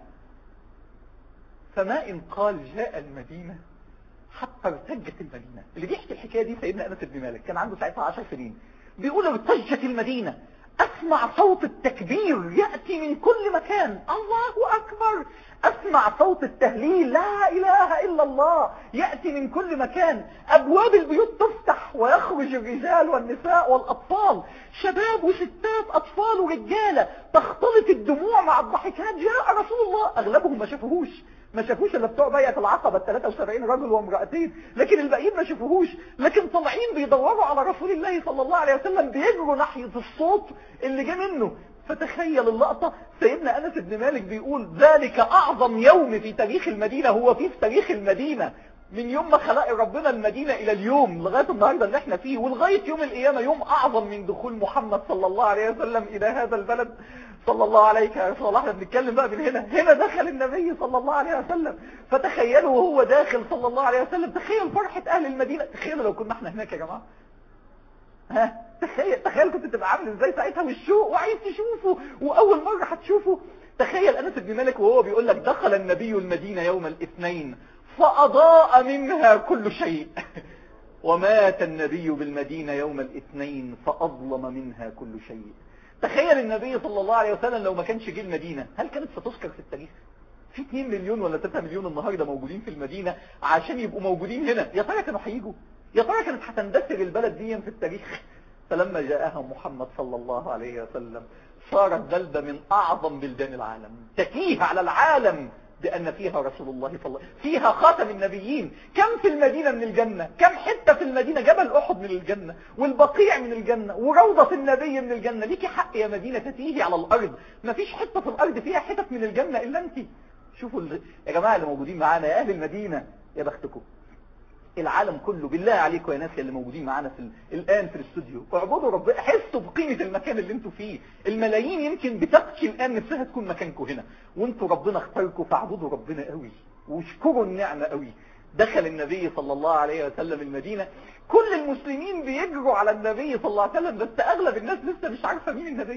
[SPEAKER 1] فما إن قال جاء المدينة حتى ارتجت المدينة. اللي بيحكي الحكاية دي سيدنا أنس بن مالك، كان عنده ساعتها عشر سنين، بيقول ارتجت المدينة، أسمع صوت التكبير يأتي من كل مكان، الله أكبر. أسمع صوت التهليل، لا إله إلا الله، يأتي من كل مكان. أبواب البيوت تفتح ويخرج الرجال والنساء والأطفال، شباب وستات، أطفال ورجالة، تختلط الدموع مع الضحكات. جاء رسول الله. أغلبهم ما شافوهوش، ما شافوش الا بتوع بيعة العقبة ثلاثة وسبعين رجل وامرأتين، لكن الباقيين ما شافوهوش. لكن طالعين بيدوروا على رسول الله صلى الله عليه وسلم، بيجروا ناحية الصوت اللي جه منه. فتخيل اللقطة، سيدنا أنس بن مالك بيقول ذلك أعظم يوم في تاريخ المدينة، هو فيه في تاريخ المدينة من يوم ما خلق ربنا المدينة إلى اليوم لغاية النهاردة اللي احنا فيه، ولغاية يوم القيامة يوم أعظم من دخول محمد صلى الله عليه وسلم إلى هذا البلد. صلى الله عليك يا رسول الله. احنا بنتكلم بقى من هنا، هنا دخل النبي صلى الله عليه وسلم. فتخيلوا وهو داخل صلى الله عليه وسلم، تخيل فرحة أهل المدينة. تخيلوا لو كنا احنا هناك يا جماعة، ها تخيل تخيل كنت تبقى عامل ازاي ساعتها، والشوق وعايز تشوفه واول مرة هتشوفه. تخيل أنس بن مالك وهو بيقول لك دخل النبي المدينة يوم الاثنين فأضاء منها كل شيء، ومات النبي بالمدينة يوم الاثنين فأظلم منها كل شيء. تخيل النبي صلى الله عليه وسلم لو ما كانش جه المدينة، هل كانت ستذكر في التاريخ؟ في اتنين مليون ولا ثلاثة مليون النهاردة موجودين في المدينة عشان يبقوا موجودين هنا. يا ترى كانوا هيجوا؟ يا ترى كانت هتندثر البلد دي في التاريخ؟ فلما جاءها محمد صلى الله عليه وسلم صارت بلدة من أعظم بلدان العالم، تتيه على العالم بأن فيها رسول الله صلى الله عليه وسلم، فيها خاتم النبيين. كم في المدينة من الجنة؟ كم حتة في المدينة؟ جبل أحد من الجنة، والبقيع من الجنة، وروضة النبي من الجنة. ليكي حق يا مدينة تتيهي على الأرض، ما فيش حتة في الأرض فيها حتت من الجنة إلا أنت. شوفوا يا جماعة اللي موجودين معانا، يا أهل المدينة، يا بختكم. العالم كله بالله عليكم يا ناس اللي موجودين معانا في ال... الآن في الاستوديو، اعبدوا ربنا، حسوا بقيمة المكان اللي انتوا فيه. الملايين يمكن بتبكي الآن نفسها تكون مكانكم هنا، وانتوا ربنا اختاركم، فاعبدوا ربنا قوي واشكروا النعمة قوي. دخل النبي صلى الله عليه وسلم المدينة، كل المسلمين بيجروا على النبي صلى الله عليه وسلم، بس اغلب الناس لسه مش عارفة مين النبي.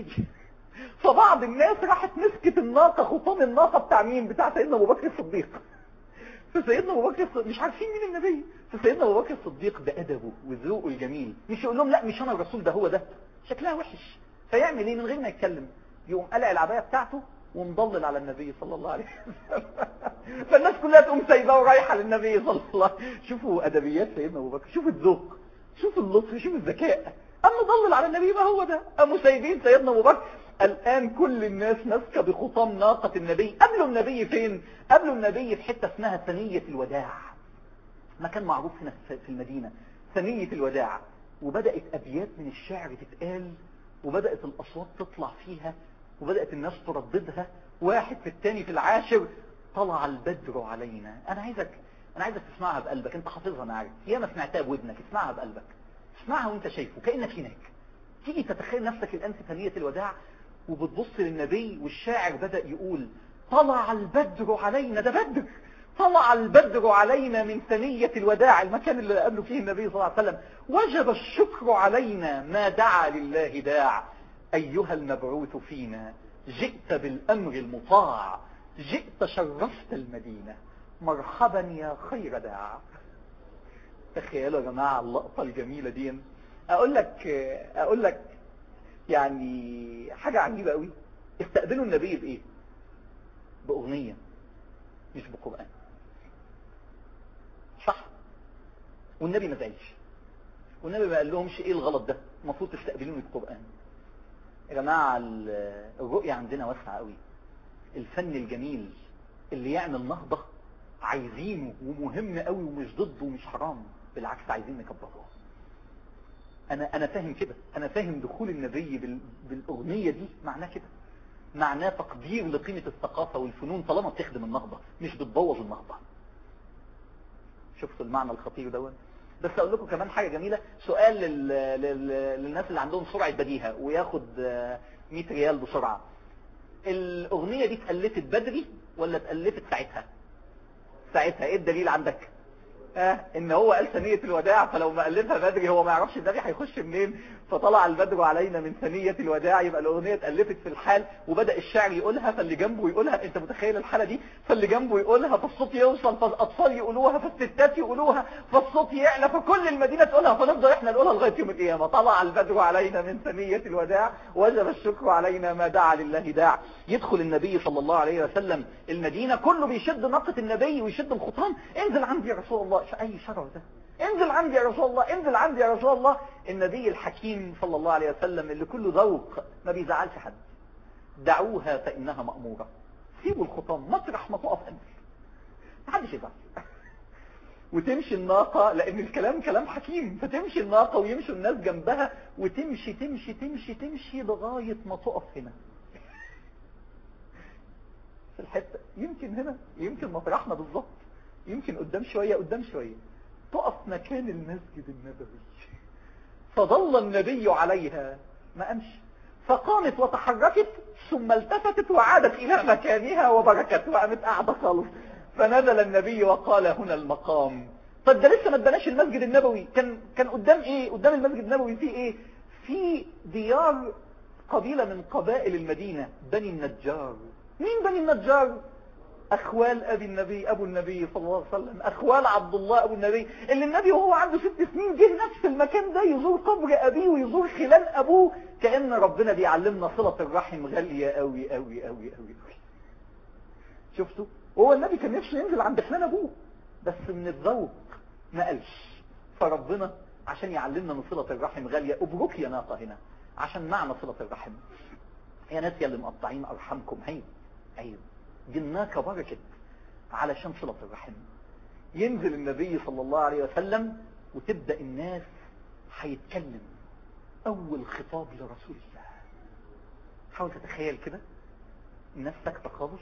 [SPEAKER 1] فبعض الناس راحت مسكت الناقة، خطام الناقة بتاع مين؟ بتاع سيدنا ابو بكر الصديق. فسيدنا ابو بكر الصديق مش عارفين مين النبي. فسيدنا ابو بكر الصديق بأدبه وذوقه الجميل مش يقول لهم لا مش انا الرسول ده، هو ده، شكلها وحش. فيعمل ايه؟ من غير ما يتكلم يقوم قلع العباية بتاعته ومضلل على النبي صلى الله عليه وسلم. فالناس كلها تقوم سايباه ورايحه للنبي صلى الله عليه وسلم. شوفوا ادبيات سيدنا ابو بكر، شوفوا الذوق، شوفوا اللطف، شوفوا الذكاء. اما ضلل على النبي ما هو ده، قاموا سايبين سيدنا ابو بكر. الآن كل الناس ماسكه بخطام ناقة النبي. قبلوا النبي فين؟ قبلوا النبي في حتة اسمها ثنية الوداع، مكان معروف هنا في المدينة، ثنية الوداع. وبدأت أبيات من الشعر تتقال، وبدأت الأصوات تطلع فيها، وبدأت الناس ترددها واحد في الثاني في العاشر. طلع البدر علينا. أنا عايزك أنا عايزك تسمعها بقلبك، أنت حافظها أنا عارف، يا ما سمعتها بودنك، اسمعها بقلبك، اسمعها وأنت شايفه كأنك هناك. تيجي تتخيل نفسك الآن في ثنية الوداع وبتبص للنبي، والشاعر بدأ يقول طلع البدر علينا. ده بدر، طلع البدر علينا من ثنية الوداع، المكان اللي قابله فيه النبي صلى الله عليه وسلم. وجب الشكر علينا ما دعا لله داع. أيها المبعوث فينا جئت بالأمر المطاع، جئت شرفت المدينة، مرحبا يا خير داع. تخيلوا يا جماعة اللقطة الجميلة دي. أقول لك أقول لك يعني حاجة عجيبة قوي. استقبلوا النبي بإيه؟ بأغنية مش بقرآن، صح؟ والنبي ما زعلش، والنبي ما قال لهمش ايه الغلط ده، المفروض تستقبلوني بقرآن. يا جماعة الرؤية عندنا واسعة قوي. الفن الجميل اللي يعمل نهضة عايزينه ومهم قوي ومش ضده ومش حرام، بالعكس عايزين نكبره. انا انا فاهم كده، انا فاهم دخول النبي بال... بالاغنية دي معناه كده، معناه تقدير لقيمة الثقافة والفنون طالما بتخدم النهضة مش بتبوظ النهضة. شفتوا المعنى الخطير دوت؟ بس اقول لكم كمان حاجة جميلة، سؤال لل... لل... للناس اللي عندهم سرعة بديهة وياخد مية ريال بسرعة. الاغنية دي اتألفت بدري ولا اتألفت ساعتها؟ ساعتها. ايه الدليل عندك؟ اه ان هو قال ثنية الوداع، فلو ما ألفها بدري هو ما يعرفش النبي هيخش منين، فطلع البدر علينا من ثنية الوداع، يبقى الأغنية اتألفت في الحال وبدأ الشاعر يقولها، فاللي جنبه يقولها. انت متخيل الحالة دي؟ فاللي جنبه يقولها فالصوت يوصل، فالأطفال يقولوها، فالستات يقولوها، فالصوت يعلى، فكل المدينة تقولها، فنفضل احنا نقولها لغاية يوم القيامة. طلع البدر علينا من ثنية الوداع وجب الشكر علينا ما دعا لله داع. يدخل النبي صلى الله عليه وسلم المدينة، كله بيشد ناقة النبي ويشد الخطام. انزل عندي يا رسول الله. اي شرف ده؟ انزل عندي يا رسول الله، انزل عندي يا رسول الله. النبي الحكيم صلى الله عليه وسلم اللي كله ذوق ما بيزعلش حد. دعوها فإنها مأمورة. سيبوا الخطام مطرح ما تقف انزل، محدش يزعل. وتمشي الناقة، لأن الكلام كلام حكيم، فتمشي الناقة ويمشوا الناس جنبها، وتمشي تمشي تمشي تمشي لغاية ما تقف هنا في الحتة، يمكن هنا، يمكن مطرحنا بالظبط، يمكن قدام شوية قدام شوية، تقف مكان المسجد النبوي. فظل النبي عليها ما قامش، فقامت وتحركت ثم التفتت وعادت إلى مكانها وبركت وقامت قاعدة خالص. فنزل النبي وقال هنا المقام. طب ده لسه ما اتبناش المسجد النبوي، كان كان قدام ايه؟ قدام المسجد النبوي في ايه؟ في ديار قبيلة من قبائل المدينة، بني النجار. مين بني النجار؟ اخوال ابي النبي، ابو النبي صلى الله عليه وسلم، اخوال عبد الله ابو النبي، اللي النبي وهو عنده ست سنين جه نفس المكان ده يزور قبر ابيه ويزور خلال ابوه. كأن ربنا بيعلمنا صلة الرحم غالية قوي قوي قوي قوي. شفتوا؟ وهو النبي كان نفسه ينزل عند خلان ابوه، بس من الذوق ما قالش. فربنا عشان يعلمنا من صلة الرحم غالية، ابروك يا ناقة هنا عشان معنى صلة الرحم. يا ناس يا اللي مقطعين ارحامكم، عيب عيب، دي الناقة بركت علشان صلة الرحم. ينزل النبي صلى الله عليه وسلم وتبدأ الناس هيتكلم اول خطاب لرسول الله. حاول تتخيل كده، الناس ساكتة خالص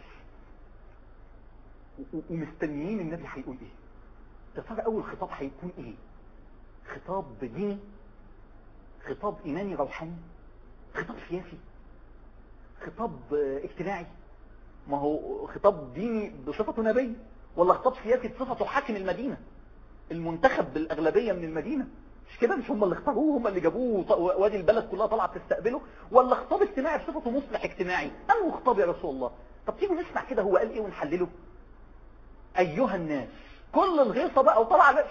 [SPEAKER 1] ومستنيين النبي هيقول ايه. يا ترى اول خطاب هيكون ايه؟ خطاب ديني، خطاب ايماني روحاني، خطاب سياسي، خطاب اجتماعي؟ ما هو خطاب ديني بصفته نبي، ولا خطاب سياسي بصفته حاكم المدينة المنتخب بالاغلبية من المدينة؟ مش كده؟ مش هم اللي اختاروه، هم اللي جابوه، وادي البلد كلها طلعت تستقبله؟ ولا خطاب اجتماعي بصفته مصلح اجتماعي؟ انه خطاب يا رسول الله. طب تيجوا نسمع كده هو قال ايه ونحلله. ايها الناس، كل الغيصة بقى وطلع بقى.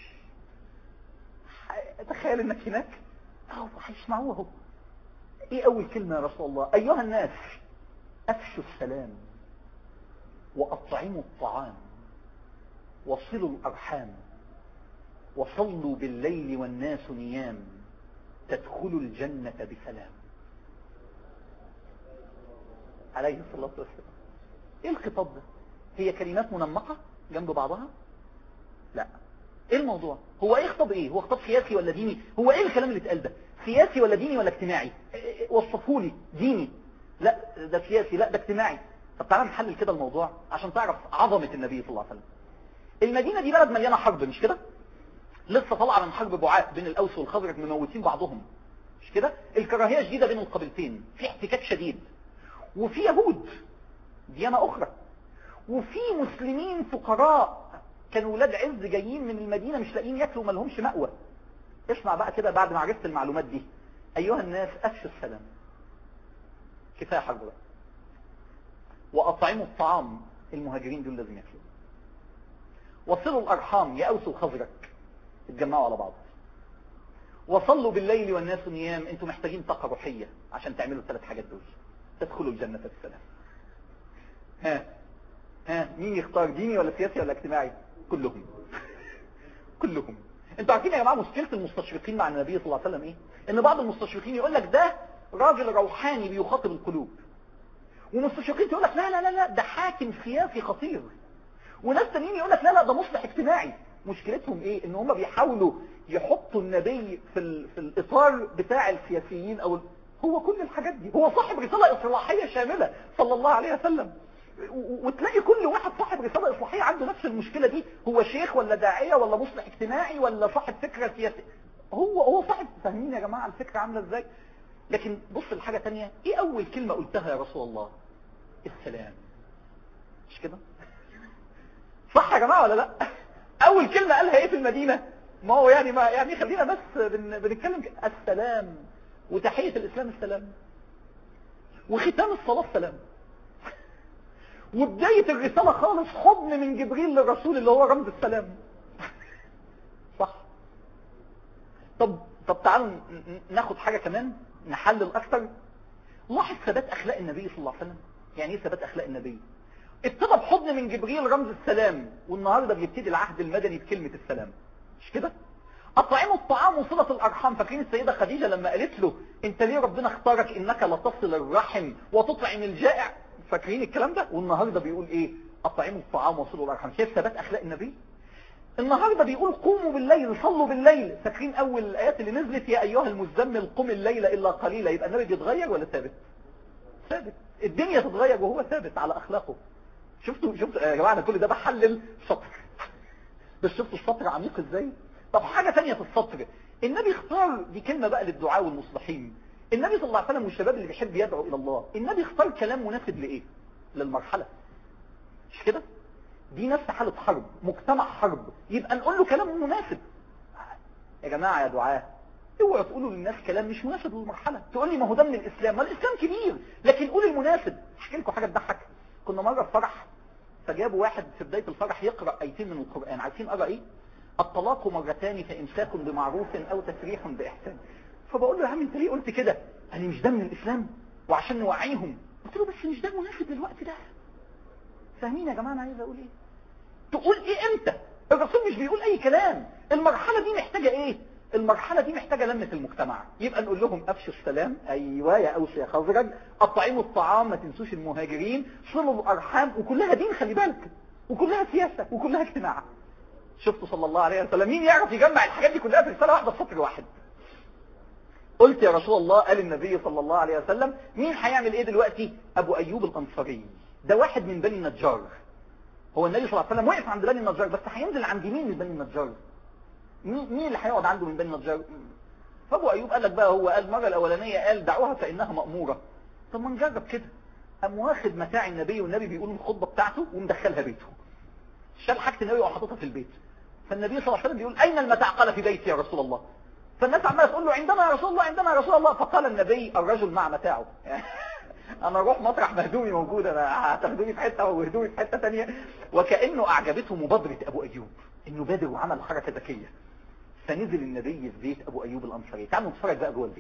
[SPEAKER 1] تخيل انك هناك اهو هيسمعوه اهو. ايه اول كلمة يا رسول الله؟ ايها الناس افشوا السلام واطعموا الطعام وصلوا الارحام وصلوا بالليل والناس نيام تدخلوا الجنة بسلام. عليه الصلاة والسلام. ايه الخطاب ده؟ هي كلمات منمقة جنب بعضها؟ لا. ايه الموضوع؟ هو ايه خطاب ايه؟ هو خطاب سياسي ولا ديني؟ هو ايه الكلام اللي اتقال ده؟ سياسي ولا ديني ولا اجتماعي؟ وصفهولي. ديني؟ لا ده سياسي. لا ده اجتماعي. طب تعالى نحلل كده الموضوع عشان تعرف عظمة النبي صلى الله عليه وسلم. المدينة دي بلد مليانة حرب، مش كده؟ لسه طالعه من حرب بعاث بين الاوس والخزرج، مموتين بعضهم، مش كده؟ الكراهية شديدة بين القبيلتين، في احتكاك شديد، وفي يهود ديانة اخرى، وفي مسلمين فقراء كانوا ولاد عز جايين من المدينة مش لاقيين ياكلوا ما لهمش مأوى. اسمع بقى كده بعد ما عرفت المعلومات دي. ايها الناس افشوا السلام، كفاية حرب بقى، واطعموا الطعام، المهاجرين دول لازم ياكلوا، وصلوا الارحام، يا اوس وخزرج اتجمعوا على بعض، وصلوا بالليل والناس نيام، انتوا محتاجين طاقة روحية عشان تعملوا الثلاث حاجات دول، تدخلوا الجنة بالسلام. ها ها مين يختار؟ ديني ولا سياسي ولا اجتماعي؟ كلهم كلهم. انتوا عارفين يا جماعة مشكلة المستشرقين مع النبي صلى الله عليه وسلم ايه؟ ان بعض المستشرقين يقول لك ده راجل روحاني بيخاطب القلوب، ومستشرقين يقول لك لا لا لا لا ده حاكم سياسي خطير، وناس تانيين يقول لك لا لا ده مصلح اجتماعي. مشكلتهم ايه؟ ان هم بيحاولوا يحطوا النبي في ال... في الاطار بتاع السياسيين، او ال... هو كل الحاجات دي، هو صاحب رسالة اصلاحية شاملة صلى الله عليه وسلم. و... وتلاقي كل واحد صاحب رسالة اصلاحية عنده نفس المشكلة دي، هو شيخ ولا داعية ولا مصلح اجتماعي ولا صاحب فكرة سياسية، هو هو صاحب. فاهمين يا جماعة الفكرة عاملة ازاي؟ لكن بص الحاجة تانية، ايه اول كلمة قلتها يا رسول الله؟ السلام، مش كده؟ صح يا جماعة ولا لا؟ اول كلمة قالها ايه في المدينة؟ ما هو يعني ما يعني خلينا بس بن بنتكلم السلام، وتحية الاسلام السلام، وختام الصلاة السلام، وبداية الرسالة خالص حضن من جبريل للرسول اللي هو رمز السلام. صح. طب طب تعالوا ناخد حاجة كمان نحلل اكتر. لاحظ ثبات اخلاق النبي صلى الله عليه وسلم. يعني ايه ثبات اخلاق النبي؟ ابتدى بحضن من جبريل رمز السلام، والنهاردة بيبتدي العهد المدني بكلمة السلام، مش كده؟ اطعموا الطعام وصلة الارحام. فاكرين السيدة خديجة لما قالت له انت ليه ربنا اختارك انك لتصل الرحم وتطعم الجائع؟ فاكرين الكلام ده؟ والنهاردة بيقول ايه؟ اطعموا الطعام وصلوا الارحام. شايف ثبات اخلاق النبي؟ النهاردة بيقول قوموا بالليل صلوا بالليل. فاكرين اول الايات اللي نزلت يا ايها المزمل قم الليل الا قليلا؟ يبقى النبي بيتغير ولا ثابت؟ ثابت. الدنيا تتغير وهو ثابت على اخلاقه. شفتوا شفتوا يا جماعه، كل ده بحلل سطر، بس شفتوا السطر عميق ازاي؟ طب حاجة تانية في السطر، النبي اختار، دي كلمة بقى للدعاء والمصلحين، النبي صلى الله عليه وسلم والشباب اللي بيحب يدعو الى الله، النبي اختار كلام مناسب لايه؟ للمرحلة، مش كده؟ دي نفس حالة حرب، مجتمع حرب، يبقى نقول له كلام مناسب. يا جماعة يا دعاء، اوعوا تقولوا للناس كلام مش مناسب للمرحلة. تقول لي ما هو ده من الاسلام، ما الاسلام كبير، لكن قول المناسب. احكي لكم حاجة تضحك. كنا مرة في فرح، فجابوا واحد في بداية الفرح يقرأ ايتين من القرآن. عارفين قرأ ايه؟ الطلاق مرتان فامساك بمعروف او تسريح باحسان. فبقول له يا عم انت ليه قلت كده؟ قال لي مش ده من الاسلام وعشان نوعيهم. قلت له بس مش ده مناسب للوقت ده. فاهمين يا جماعه انا عايز اقول ايه؟ تقول ايه امتى؟ الرسول مش بيقول اي كلام. المرحله دي محتاجه ايه؟ المرحله دي محتاجه لمه المجتمع. يبقى نقول لهم افشوا السلام، ايوه يا اوس يا خزرج، اطعموا الطعام، ما تنسوش المهاجرين، صلوا الارحام، وكلها دين خلي بالك، وكلها سياسه، وكلها اجتماع. شفتوا صلى الله عليه وسلم مين يعرف يجمع الحاجات دي كلها في رساله واحده في سطر واحد؟ قلت يا رسول الله، قال النبي صلى الله عليه وسلم، مين هيعمل ايه دلوقتي؟ ابو ايوب الانصاري، ده واحد من بني النجار. هو النبي صلى الله عليه وسلم وقف عند بني النجار، بس هينزل عند مين من بني النجار؟ مين مين اللي هيقعد عنده من بني النجار؟ فابو ايوب قال لك بقى، هو قال المره الاولانيه قال دعوها فانها ماموره. طب ما نجرب كده. قام واخد متاع النبي، والنبي بيقول الخطبه بتاعته، ومدخلها بيته. شال حاجه النبي وحاططها في البيت. فالنبي صلى الله عليه وسلم بيقول اين المتاع؟ قال في بيتي يا رسول الله. فالناس عماله تقول له عندنا يا رسول الله، عندنا يا رسول الله. فقال النبي الرجل مع متاعه. انا اروح مطرح ما هدومي موجوده، انا هتاخدوني في حته وهدومي في حته ثانيه. وكانه اعجبته مبادره ابو ايوب، انه بادر وعمل حركه ذكيه. فنزل النبي في بيت ابو ايوب الانصاري. تعالوا نتفرج بقى جوه البيت.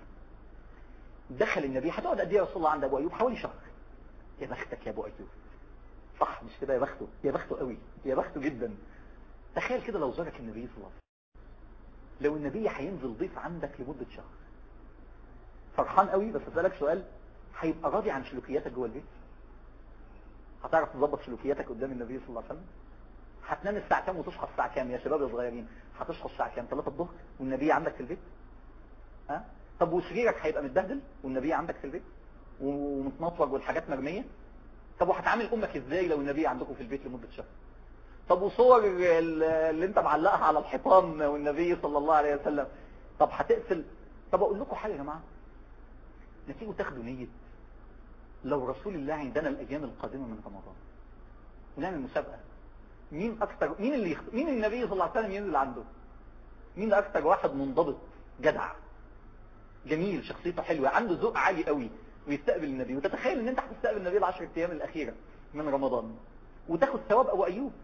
[SPEAKER 1] دخل النبي. هتقعد قد ايه يا رسول الله عند ابو ايوب؟ حوالي شهر. يا بختك يا ابو ايوب، صح مش كده؟ يا بخته، يا بخته قوي، يا بخته جدا. تخيل كده لو زارك النبي صلى الله عليه وسلم، لو النبي هينزل ضيف عندك لمدة شهر، فرحان قوي. بس اسالك سؤال، هيبقى راضي عن سلوكياتك جوه البيت؟ هتعرف تظبط سلوكياتك قدام النبي صلى الله عليه وسلم؟ هتنام الساعه كام وتصحى الساعه كام يا شباب يا صغيرين؟ هتصحى الساعه كام؟ ثلاثة الظهر والنبي عندك في البيت؟ ها؟ طب وسريرك هيبقى متبهدل والنبي عندك في البيت ومتنطوج والحاجات مرميه؟ طب وهتعامل امك ازاي لو النبي عندكم في البيت لمده شهر؟ طب وصور اللي انت معلقها على الحيطان والنبي صلى الله عليه وسلم؟ طب هتقفل؟ طب اقول لكم حاجه يا جماعه، نتيجوا تاخدوا نيه لو رسول الله عندنا الايام القادمه من رمضان ونعمل مسابقه، مين اكتر، مين اللي يخت... مين النبي صلى الله عليه وسلم ينزل عنده؟ مين اكتر واحد منضبط جدع جميل شخصيته حلوه عنده ذوق عالي قوي ويستقبل النبي؟ وتتخيل ان انت هتستقبل النبي العشر ايام الاخيره من رمضان وتاخد ثواب ابو ايوب.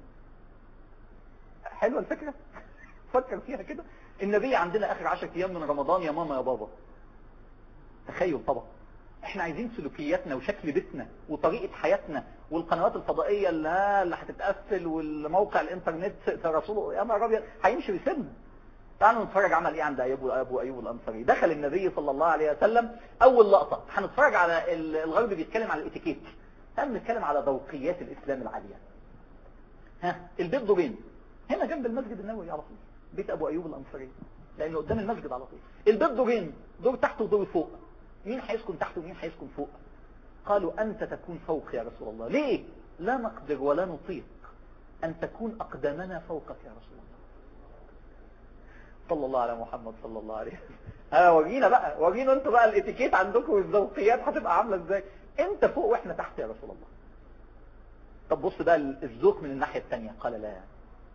[SPEAKER 1] حلوه الفكره؟ فكر فيها كده. النبي عندنا اخر عشر ايام من رمضان يا ماما يا بابا. تخيل طبعا. احنا عايزين سلوكياتنا وشكل بيتنا وطريقه حياتنا والقنوات الفضائيه اللي اللي هتتقفل والموقع الانترنت رسوله يا نهار ابيض هيمشي بسن. تعالوا نتفرج عمل ايه عند ابو ابو ايوب الانصاري. دخل النبي صلى الله عليه وسلم. اول لقطه هنتفرج على الغرب بيتكلم على الاتيكيت، تعالوا نتكلم على ذوقيات الاسلام العاليه. ها البيت دورين، هنا جنب المسجد النبوي على طول بيت ابو ايوب الانصاري لانه قدام المسجد على طول. البيت دورين، دور تحت ودور فوق. مين هيسكن تحت ومين هيسكن فوق؟ قالوا انت تكون فوق يا رسول الله. ليه؟ لا نقدر ولا نطيق ان تكون اقدامنا فوقك يا رسول الله. صلى الله على محمد صلى الله عليه وسلم. ها ورينا بقى، ورينا انتوا بقى الاتيكيت عندكم والذوقيات هتبقى عامله ازاي. انت فوق واحنا تحت يا رسول الله. طب بص بقى الذوق من الناحيه الثانيه. قال لا،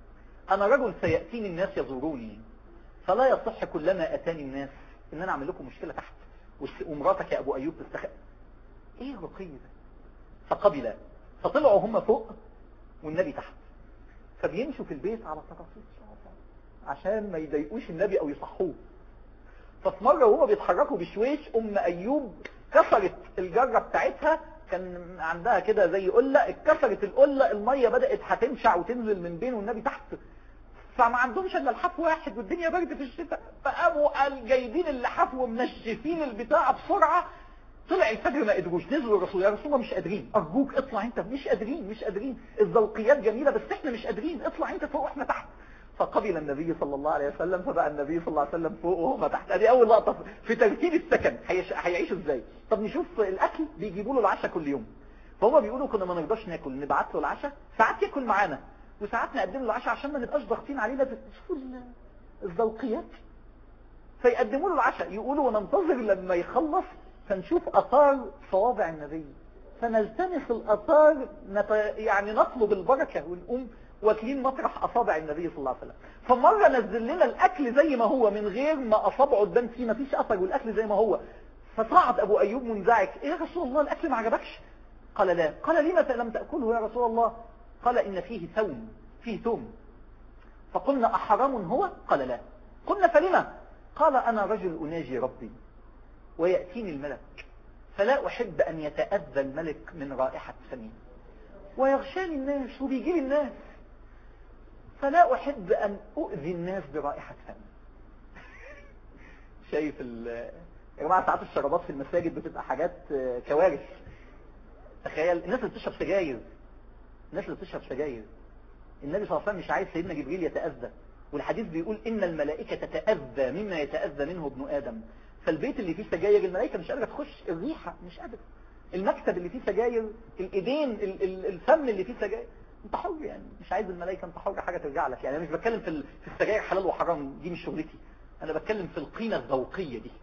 [SPEAKER 1] انا رجل سيأتيني الناس يزوروني، فلا يصح كلما اتاني الناس ان انا اعمل لكم مشكلة تحت ومراتك يا ابو ايوب تستخدم. ايه الرقي ده؟ فقبل، فطلعوا هم فوق والنبي تحت، فبيمشوا في البيت على ترابيزه عشان ما يضايقوش النبي او يصحوه. ففي مرة وهما بيتحركوا بشويش ام ايوب كسرت الجرة بتاعتها، كان عندها كده زي قلة، اتكسرت القلة، المية بدأت هتنشع وتنزل من بين والنبي تحت، فما عندهمش الا لحاف واحد والدنيا برد في الشتاء، فقاموا قال جايبين اللحاف ومنشفين البتاع بسرعة. طلع الفجر ما قدروش، نزلوا الرسول، يا رسول الله مش قادرين، ارجوك اطلع انت، مش قادرين مش قادرين، الذوقيات جميلة بس احنا مش قادرين، اطلع انت فوق واحنا تحت. فقبل النبي صلى الله عليه وسلم، فبقى النبي صلى الله عليه وسلم فوق وهم تحت. ادي اول لقطة في ترتيب السكن، هيعيشوا ازاي. طب نشوف الاكل، بيجيبوا له العشاء كل يوم، فهم بيقولوا كنا ما نقدرش ناكل، نبعت له العشاء، ساعات ياكل معانا وساعات نقدم له العشاء عشان ما نبقاش ضاغطين عليه. لازم تشوفوا الذوقيات. فيقدموا له العشاء، يقولوا وننتظر لما يخلص فنشوف اثار صوابع النبي، فنلتمس الاثار، نت... يعني نطلب البركة ونقوم واكلين مطرح اصابع النبي صلى الله عليه وسلم. فمرة نزل لنا الاكل زي ما هو من غير ما اصابعه تبان فيه، ما فيش اثر والاكل زي ما هو. فصعد ابو ايوب منزعج، ايه يا رسول الله الاكل ما عجبكش؟ قال لا. قال لما لم تأكله يا رسول الله؟ قال إن فيه ثوم، فيه ثوم. فقلنا أحرام هو؟ قال لا. قلنا فلما؟ قال أنا رجل أناجي ربي ويأتيني الملك، فلا أحب أن يتأذى الملك من رائحة فمي، ويغشاني الناس وبيجي لي الناس، فلا أحب أن أؤذي الناس برائحة فمي. شايف يا جماعة ساعات الشرابات في المساجد بتبقى حاجات كوارث. تخيل الناس اللي بتشرب سجاير، الناس اللي بتشرب سجاير، النبي صلى الله عليه وسلم مش عايز سيدنا جبريل يتأذى، والحديث بيقول إن الملائكة تتأذى مما يتأذى منه ابن آدم. فالبيت اللي فيه سجاير الملائكة مش قادرة تخش، الريحة مش قادرة، المكتب اللي فيه سجاير، الإيدين، الفم اللي فيه سجاير، انت حر يعني، مش عايز الملائكة، انت حر، حاجة ترجع لك يعني. انا مش بتكلم في في السجاير حلال وحرام، دي مش شغلتي، انا بتكلم في القيمة الذوقية دي.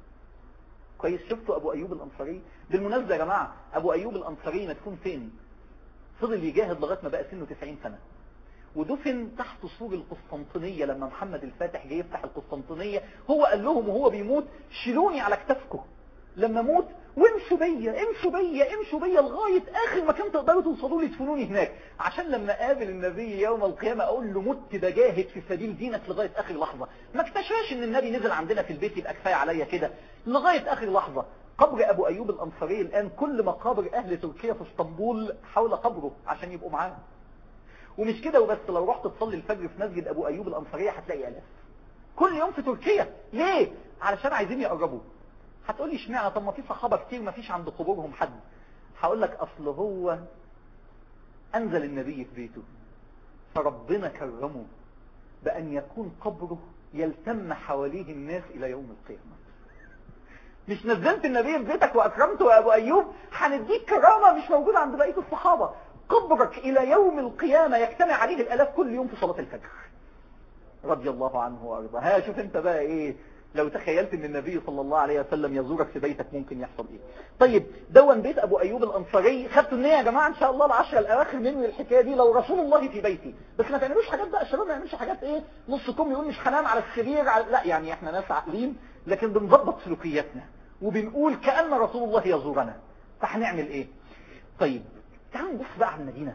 [SPEAKER 1] كويس. شفتوا ابو ايوب الانصاري؟ بالمناسبة يا جماعة ابو ايوب الانصاري مدفون فين؟ فضل يجاهد لغاية ما بقى سنه تسعين سنة، ودفن تحت سور القسطنطينية. لما محمد الفاتح جاي يفتح القسطنطينية هو قال لهم وهو بيموت شيلوني على كتافكم لما موت، وامشوا بيا امشوا بيا امشوا بيا لغاية اخر مكان تقدروا توصلوا لي تدفنوني هناك، عشان لما قابل النبي يوم القيامة اقول له مت بجاهد في سبيل دينك لغاية اخر لحظة. ما اكتشفش ان النبي نزل عندنا في البيت يبقى كفاية عليا كده، لغاية اخر لحظة. قبر ابو ايوب الانصاري الان كل مقابر اهل تركيا في اسطنبول حول قبره عشان يبقوا معاه. ومش كده وبس، لو رحت تصلي الفجر في مسجد ابو ايوب الانصاري هتلاقي الاف كل يوم في تركيا. ليه؟ علشان عايزين يقربوا. هتقولي اشمعنى؟ طب ما في صحابة كتير ما فيش عند قبورهم حد. هقول لك اصل هو انزل النبي في بيته، فربنا كرمه بان يكون قبره يلتم حواليه الناس الى يوم القيامة. مش نزلت النبي في بيتك واكرمته يا ابو ايوب، هنديك كرامة مش موجودة عند بقية الصحابة. قبرك الى يوم القيامة يجتمع عليه الالاف كل يوم في صلاة الفجر رضي الله عنه وارضاه. ها شوف انت بقى ايه لو تخيلت ان النبي صلى الله عليه وسلم يزورك في بيتك ممكن يحصل ايه. طيب دون بيت ابو ايوب الانصاري. خدتوا النية يا جماعة ان شاء الله العشرة الاواخر منه الحكاية دي، لو رسول الله في بيتي. بس ما تعملوش حاجات بقى الشباب، ما يعملش حاجات ايه نصكم يقول مش هنام على السرير على... لا يعني احنا ناس عاقلين لكن بنضبط سلوكياتنا وبنقول كأن رسول الله يزورنا، فهنعمل ايه؟ طيب تعالوا نبص بقى على المدينة،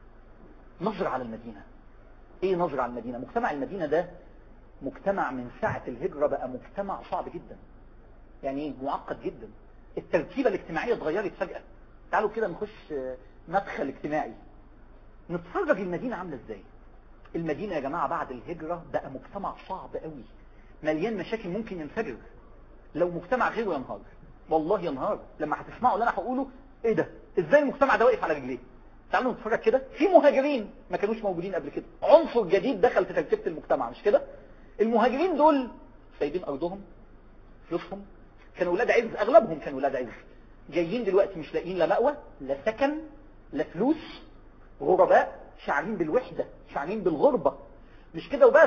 [SPEAKER 1] نظر على المدينة. ايه نظر على المدينة؟ مجتمع المدينة ده مجتمع من ساعة الهجرة بقى مجتمع صعب جدا، يعني ايه معقد جدا. التركيبة الاجتماعية اتغيرت فجأة. تعالوا كده نخش مدخل اجتماعي نتفرج المدينة عاملة ازاي. المدينة يا جماعة بعد الهجرة بقى مجتمع صعب قوي، مليان مشاكل، ممكن ينفجر لو مجتمع غيره ينهار، والله ينهار. لما هتسمعوا اللي انا هقوله ايه ده، ازاي المجتمع ده واقف على رجليه. تعالوا نتفرج كده. في مهاجرين ما كانوش موجودين قبل كده، عنصر جديد دخل في تركيبة المجتمع مش كده. المهاجرين دول سايبين ارضهم فلوسهم، كانوا ولاد عز، اغلبهم كانوا ولاد عز، جايين دلوقتي مش لاقيين لا مأوى لا سكن لا فلوس، غرباء شاعرين بالوحدة شاعرين بالغربة. مش كده وبس،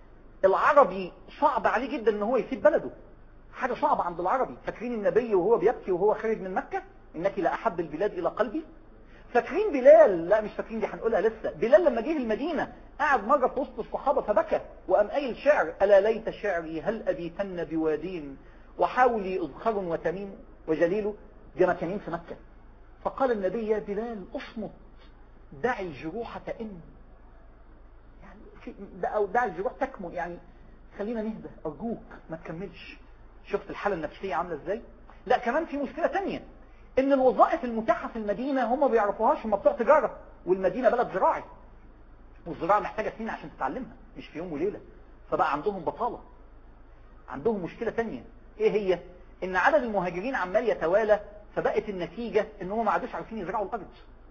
[SPEAKER 1] العربي صعب عليه جدا ان هو يسيب بلده، حاجة صعبة عند العربي. فاكرين النبي وهو بيبكي وهو خارج من مكة، انك لا احب البلاد الى قلبي. فاكرين بلال؟ لا مش فاكرين، دي هنقولها لسه. بلال لما جه المدينة قعد مرة في وسط الصحابة فبكى وقام قايل شعر: ألا ليت شعري هل أبيتن بوادين وحاولي إذخر وتميم وجليل. دي مكانين في مكة. فقال النبي: يا بلال اصمت، دع الجروح تئن، يعني في أو دع الجروح تكمل، يعني خلينا نهدى أرجوك ما تكملش. شفت الحالة النفسية عاملة ازاي؟ لا كمان في مشكلة تانية، ان الوظائف المتاحة في المدينة هم ما بيعرفوهاش، هم بتوع تجارة، والمدينة بلد زراعي، والزراعة محتاجة سنين عشان تتعلمها مش في يوم وليلة. فبقى عندهم بطالة. عندهم مشكلة تانية، ايه هي؟ ان عدد المهاجرين عمال يتوالى، فبقت النتيجة ان هم ما عادوش عارفين يزرعوا الارض،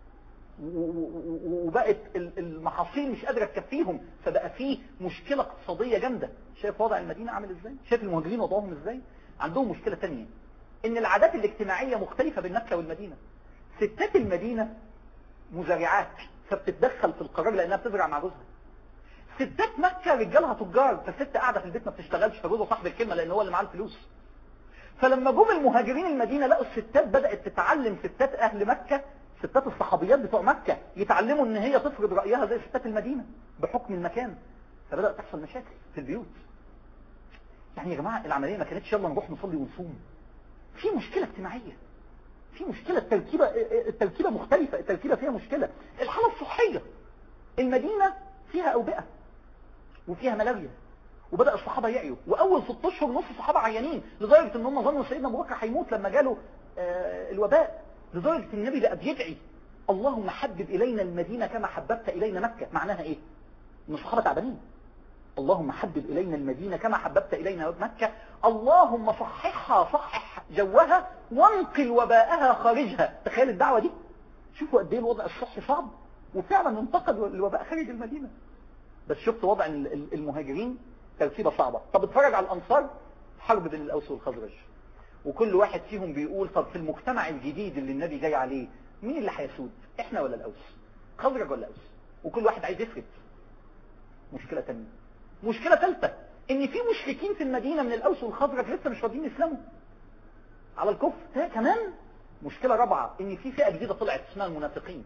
[SPEAKER 1] وبقت المحاصيل مش قادرة تكفيهم، فبقى فيه مشكلة اقتصادية جامدة. شايف وضع المدينة عامل ازاي؟ شايف المهاجرين وضعهم ازاي؟ عندهم مشكلة تانية، ان العادات الاجتماعية مختلفة بين مكة والمدينة. ستات المدينة مزارعات فبتتدخل في القرار لانها بتزرع مع جوزها. ستات مكة رجالها تجار، فالست قاعدة في البيت ما بتشتغلش، فجوزها صاحب الكلمة لان هو اللي معاه الفلوس. فلما جم المهاجرين المدينة لقوا الستات بدأت تتعلم، ستات اهل مكة، ستات الصحابيات بتوع مكة يتعلموا ان هي تفرض رأيها زي ستات المدينة بحكم المكان، فبدأت تحصل مشاكل في البيوت. يعني يا جماعة العملية ما كانتش يلا نروح نصلي ونصوم، في مشكلة اجتماعية، في مشكلة، التركيبة التركيبة مختلفة، التركيبة فيها مشكلة. الحالة الصحية، المدينة فيها أوبئة وفيها ملاريا، وبدأ الصحابة يعيوا، وأول ست أشهر نص الصحابة عيانين، لدرجة إن هم ظنوا سيدنا أبو بكر هيموت لما جاله آه الوباء، لدرجة النبي بقى بيدعي: اللهم حبب إلينا المدينة كما حببت إلينا مكة. معناها إيه؟ إن الصحابة تعبانين. اللهم حبب إلينا المدينة كما حببت إلينا مكة، اللهم صححها، صحح جوها، وانقل وباءها خارجها. تخيل الدعوة دي، شوفوا قد ايه الوضع الصحي صعب، وفعلا انتقد الوباء خارج المدينة. بس شفت وضع المهاجرين تركيبة صعبة. طب اتفرج على الأنصار، حرب بين الأوس والخزرج، وكل واحد فيهم بيقول: طب في المجتمع الجديد اللي النبي جاي عليه مين اللي هيسود، احنا ولا الأوس؟ خزرج ولا الأوس؟ وكل واحد عايز يفرد. مشكلة تانية، مشكلة ثالثة، ان في مشركين في المدينة من الأوس والخزرج لسه مش راضيين يسلموا على الكفر. هي كمان مشكلة رابعة، ان في فئة جديدة طلعت اسمها المنافقين،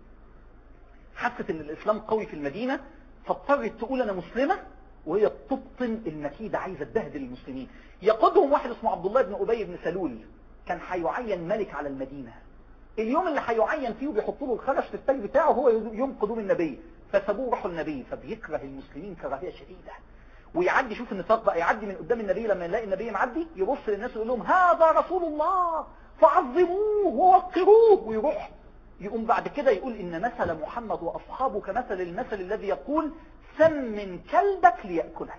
[SPEAKER 1] حست ان الاسلام قوي في المدينة فاضطرت تقول انا مسلمة، وهي بتبطن المكيدة، عايزة تبهدل المسلمين. يقودهم واحد اسمه عبد الله بن أبي بن سلول، كان هيعين ملك على المدينة. اليوم اللي هيعين فيه بيحطوا له الخرش في التاج بتاعه هو يوم قدوم النبي، فسابوه راحوا النبي، فبيكره المسلمين كراهية شديدة. ويعدي، شوف النفاق بقى، يعدي من قدام النبي لما يلاقي النبي معدي يبص للناس ويقول لهم: هذا رسول الله فعظموه ووقروه، ويروح. يقوم بعد كده يقول: إن مثل محمد وأصحابه كمثل المثل الذي يقول سمن كلبك ليأكلك.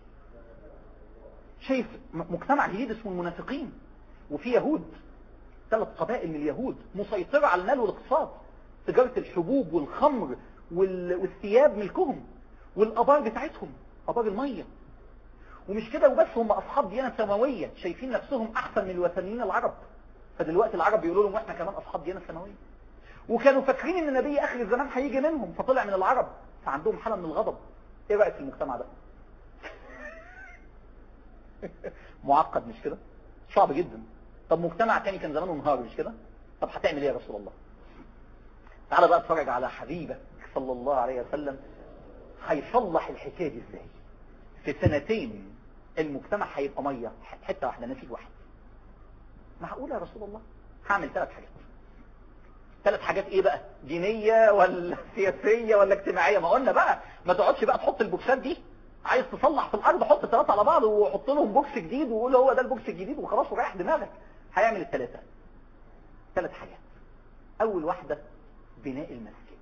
[SPEAKER 1] شايف مجتمع جديد اسمه المنافقين. وفي يهود، ثلاث قبائل من اليهود مسيطرة على المال والاقتصاد، تجارة الحبوب والخمر والثياب ملكهم، والأبار بتاعتهم أبار المية. ومش كده وبس، هم أصحاب ديانة سماوية، شايفين نفسهم أحسن من الوثنيين العرب، فدلوقتي العرب بيقولوا لهم إحنا كمان أصحاب ديانة سماوية. وكانوا فاكرين ان النبي اخر الزمان هيجي منهم، فطلع من العرب، فعندهم حالة من الغضب. ايه رأيك في المجتمع ده؟ معقد مش كده؟ صعب جدا. طب مجتمع تاني كان زمانه انهار مش كده؟ طب هتعمل ايه يا رسول الله؟ تعال بقى اتفرج على حبيبك صلى الله عليه وسلم هيصلح الحكاية دي ازاي. في سنتين المجتمع هيبقى مية، حتة واحدة، نسيج واحد. معقول يا رسول الله؟ هعمل ثلاث حاجات. ثلاث حاجات ايه بقى؟ دينية ولا سياسية ولا اجتماعية؟ ما قلنا بقى ما تقعدش بقى تحط البوكسات دي، عايز تصلح في الارض حط ثلاثة على بعض وحط لهم بوكس جديد وقول هو ده البوكس الجديد وخلاص وريح دماغك. هيعمل الثلاثة. ثلاث حاجات. اول واحدة بناء المسجد.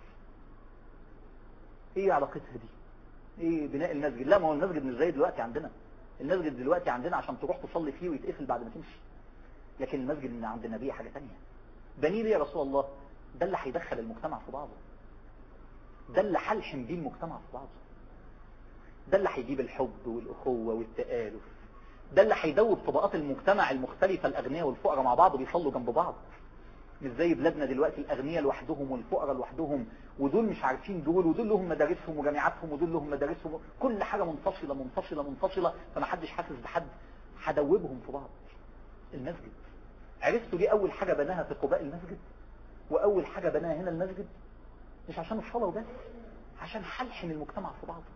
[SPEAKER 1] ايه علاقتها دي؟ ايه بناء المسجد؟ لا ما هو المسجد مش زي دلوقتي عندنا. المسجد دلوقتي عندنا عشان تروح تصلي فيه ويتقفل بعد ما تمشي، لكن المسجد اللي عند النبي حاجة تانية. بنيه ليه يا رسول الله؟ ده اللي هيدخل المجتمع في بعضه، ده اللي هلحم بيه المجتمع في بعضه، ده اللي هيجيب الحب والأخوة والتآلف، ده اللي هيدوب طبقات المجتمع المختلفة، الأغنياء والفقراء مع بعض بيصلوا جنب بعض. مش زي بلادنا دلوقتي الأغنياء لوحدهم والفقراء لوحدهم، ودول مش عارفين دول، ودول لهم مدارسهم وجامعاتهم، ودول لهم مدارسهم، كل حاجة منفصلة منفصلة منفصلة، فما حدش حاسس بحد. هدوبهم في بعض. المسجد عرفتوا ليه أول حاجة بناها في قباء المسجد؟ وأول حاجة بناها هنا المسجد مش عشان الصلاة وبس، عشان حلحن المجتمع في بعضه.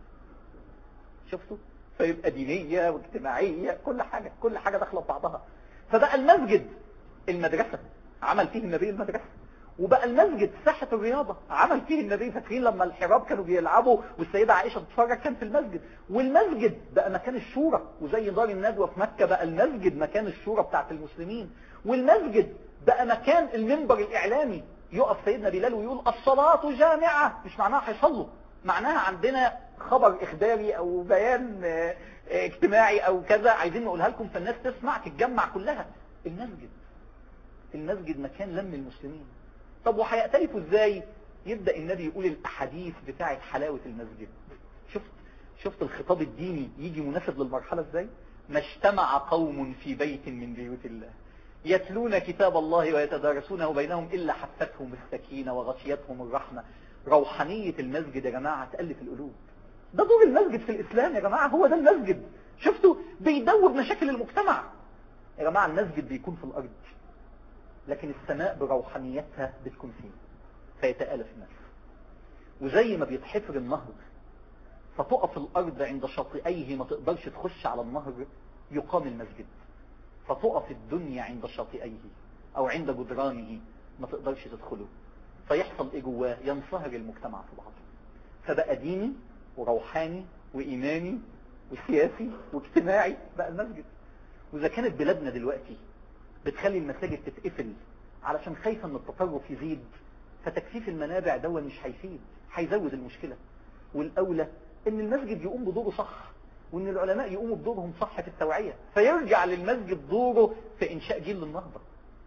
[SPEAKER 1] شفتوا؟ فيبقى دينية واجتماعية، كل حاجة كل حاجة داخله في بعضها. فبقى المسجد المدرسة، عمل فيه النبي المدرسة. وبقى المسجد ساحة الرياضة، عمل فيه النبي. فاكرين لما الحراب كانوا بيلعبوا والسيدة عائشة بتتفرج كان في المسجد. والمسجد بقى مكان الشورى، وزي دار الندوة في مكة بقى المسجد مكان الشورى بتاعت المسلمين. والمسجد بقى مكان المنبر الإعلامي، يقف سيدنا بلال ويقول الصلاة جامعة. مش معناها هيصلوا، معناها عندنا خبر إخباري أو بيان اجتماعي أو كذا عايزين نقولها لكم، فالناس تسمع تتجمع كلها. المسجد المسجد مكان لم المسلمين. طب وهيأتلفوا ازاي؟ يبدأ النبي يقول الأحاديث بتاعت حلاوة المسجد. شفت شفت الخطاب الديني يجي مناسب للمرحلة ازاي؟ ما اجتمع قوم في بيت من بيوت الله يتلون كتاب الله ويتدارسونه بينهم إلا حفتهم السكينة وغشيتهم الرحمة. روحانية المسجد يا جماعة تألف القلوب. ده دور المسجد في الإسلام يا جماعة، هو ده المسجد. شفتوا؟ بيدوب مشاكل المجتمع يا جماعة. المسجد بيكون في الأرض، لكن السماء بروحانيتها بتكون فيه، فيتآلف الناس. وزي ما بيتحفر النهر فتقف الأرض عند شاطئيه ما تقدرش تخش على النهر، يقام المسجد فتقف الدنيا عند شاطئيه أو عند جدرانه ما تقدرش تدخله، فيحصل إيه جواه؟ ينصهر المجتمع في بعضه. فبقى ديني وروحاني وإيماني وسياسي واجتماعي بقى المسجد. وإذا كانت بلادنا دلوقتي بتخلي المساجد تتقفل علشان خايفة ان التطرف يزيد، فتكثيف المنابع دول مش هيفيد، هيزود المشكلة. والأولى ان المسجد يقوم بدوره صح، وان العلماء يقوموا بدورهم صح في التوعية، فيرجع للمسجد دوره في إنشاء جيل للنهضة.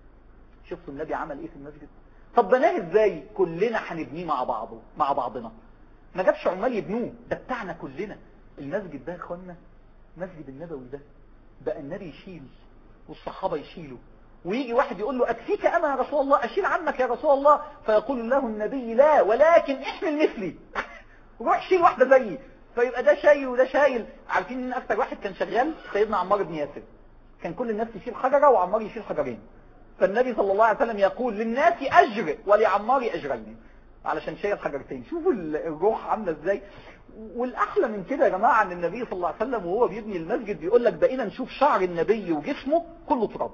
[SPEAKER 1] شفتوا النبي عمل ايه في المسجد؟ طب بناه ازاي؟ كلنا هنبنيه مع بعضه مع بعضنا. ما جابش عمال يبنوه، ده بتاعنا كلنا. المسجد ده يا اخوانا، مسجد النبوي ده بقى النبي يشيل والصحابة يشيلوا، ويجي واحد يقول له أكفيك أنا يا رسول الله، أشيل عنك يا رسول الله، فيقول له النبي لا ولكن احمل مثلي روح شيل واحدة زيي. فيبقى ده شايل وده شايل. عارفين ان أكثر واحد كان شغال سيدنا عمار بن ياسر، كان كل الناس تشيل حجرة وعمار يشيل حجرين. فالنبي صلى الله عليه وسلم يقول للناس أجر ولعمار أجرين، علشان شايل حجرتين. شوفوا الروح عاملة ازاي. والأحلى من كده يا جماعة ان النبي صلى الله عليه وسلم وهو بيبني المسجد بيقول لك بقينا نشوف شعر النبي وجسمه كله تراب.